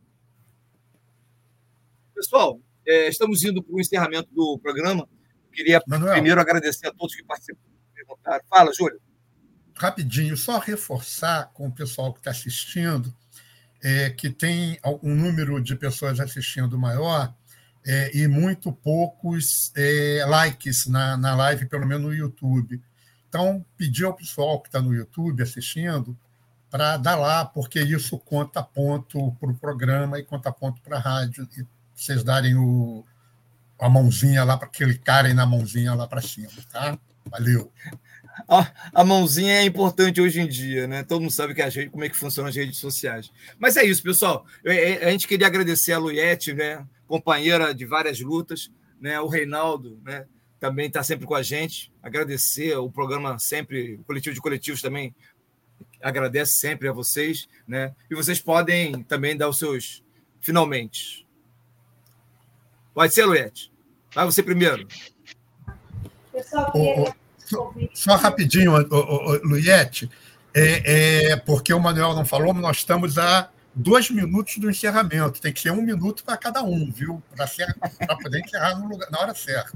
Pessoal, estamos indo para o encerramento do programa. Queria primeiro agradecer a todos que participaram. Fala, Júlio. Rapidinho, só reforçar com o pessoal que está assistindo, que tem um número de pessoas assistindo maior e muito poucos likes na live, pelo menos no YouTube. Então, pedir ao pessoal que está no YouTube assistindo para dar lá, porque isso conta ponto para o programa e conta ponto para a rádio. E vocês darem a mãozinha lá, para clicarem na mãozinha lá para cima, tá? Valeu. A mãozinha é importante hoje em dia, né? Todo mundo sabe como é que funcionam as redes sociais. Mas é isso, pessoal. A gente queria agradecer a Luiete, né? Companheira de várias lutas, né? O Reinaldo, né? Também está sempre com a gente. Agradecer o programa sempre, o Coletivo de Coletivos também agradece sempre a vocês, né? E vocês podem também dar os seus finalmente. Pode ser, Luiete? Vai você primeiro. Pessoal, só rapidinho, Luiete, porque o Manuel não falou, mas nós estamos a 2 minutos do encerramento. Tem que ser 1 minuto para cada um, viu? Para poder encerrar na hora certa.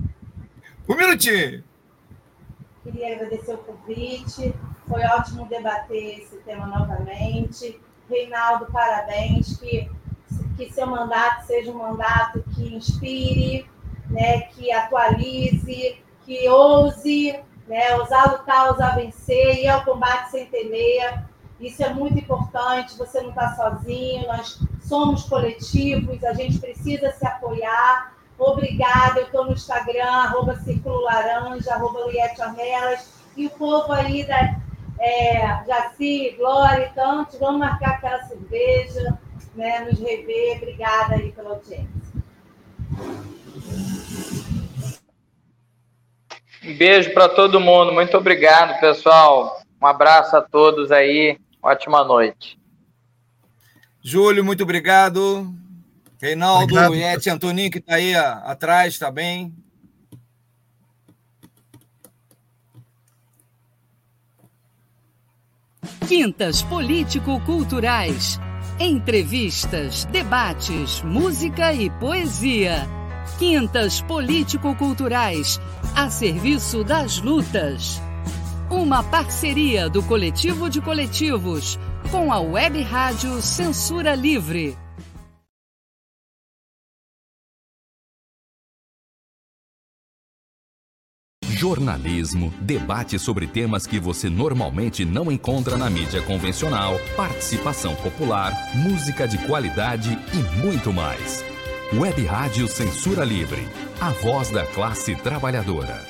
1 minutinho. Queria agradecer o convite. Foi ótimo debater esse tema novamente. Reinaldo, parabéns. Que seu mandato seja um mandato que inspire, né, que atualize, que ouse, né, ousar lutar, ousar vencer, ir ao combate sem temer. Isso é muito importante, você não está sozinho, nós somos coletivos, a gente precisa se apoiar. Obrigada, eu estou no Instagram, @CírculoLaranja, @LuietteOrnelas, e o povo aí da Jaci, Glória e tantos, vamos marcar aquela cerveja, né, nos rever. Obrigada aí pela audiência. Um beijo para todo mundo. Muito obrigado, pessoal. Um abraço a todos aí. Ótima noite. Júlio, muito obrigado. Reinaldo, Luiete, Antoninho, que está aí atrás também. Quintas político-culturais. Entrevistas, debates, música e poesia. Quintas político-culturais, a serviço das lutas. Uma parceria do Coletivo de Coletivos com a Web Rádio Censura Livre. Jornalismo, debate sobre temas que você normalmente não encontra na mídia convencional, participação popular, música de qualidade e muito mais. Web Rádio Censura Livre, a voz da classe trabalhadora.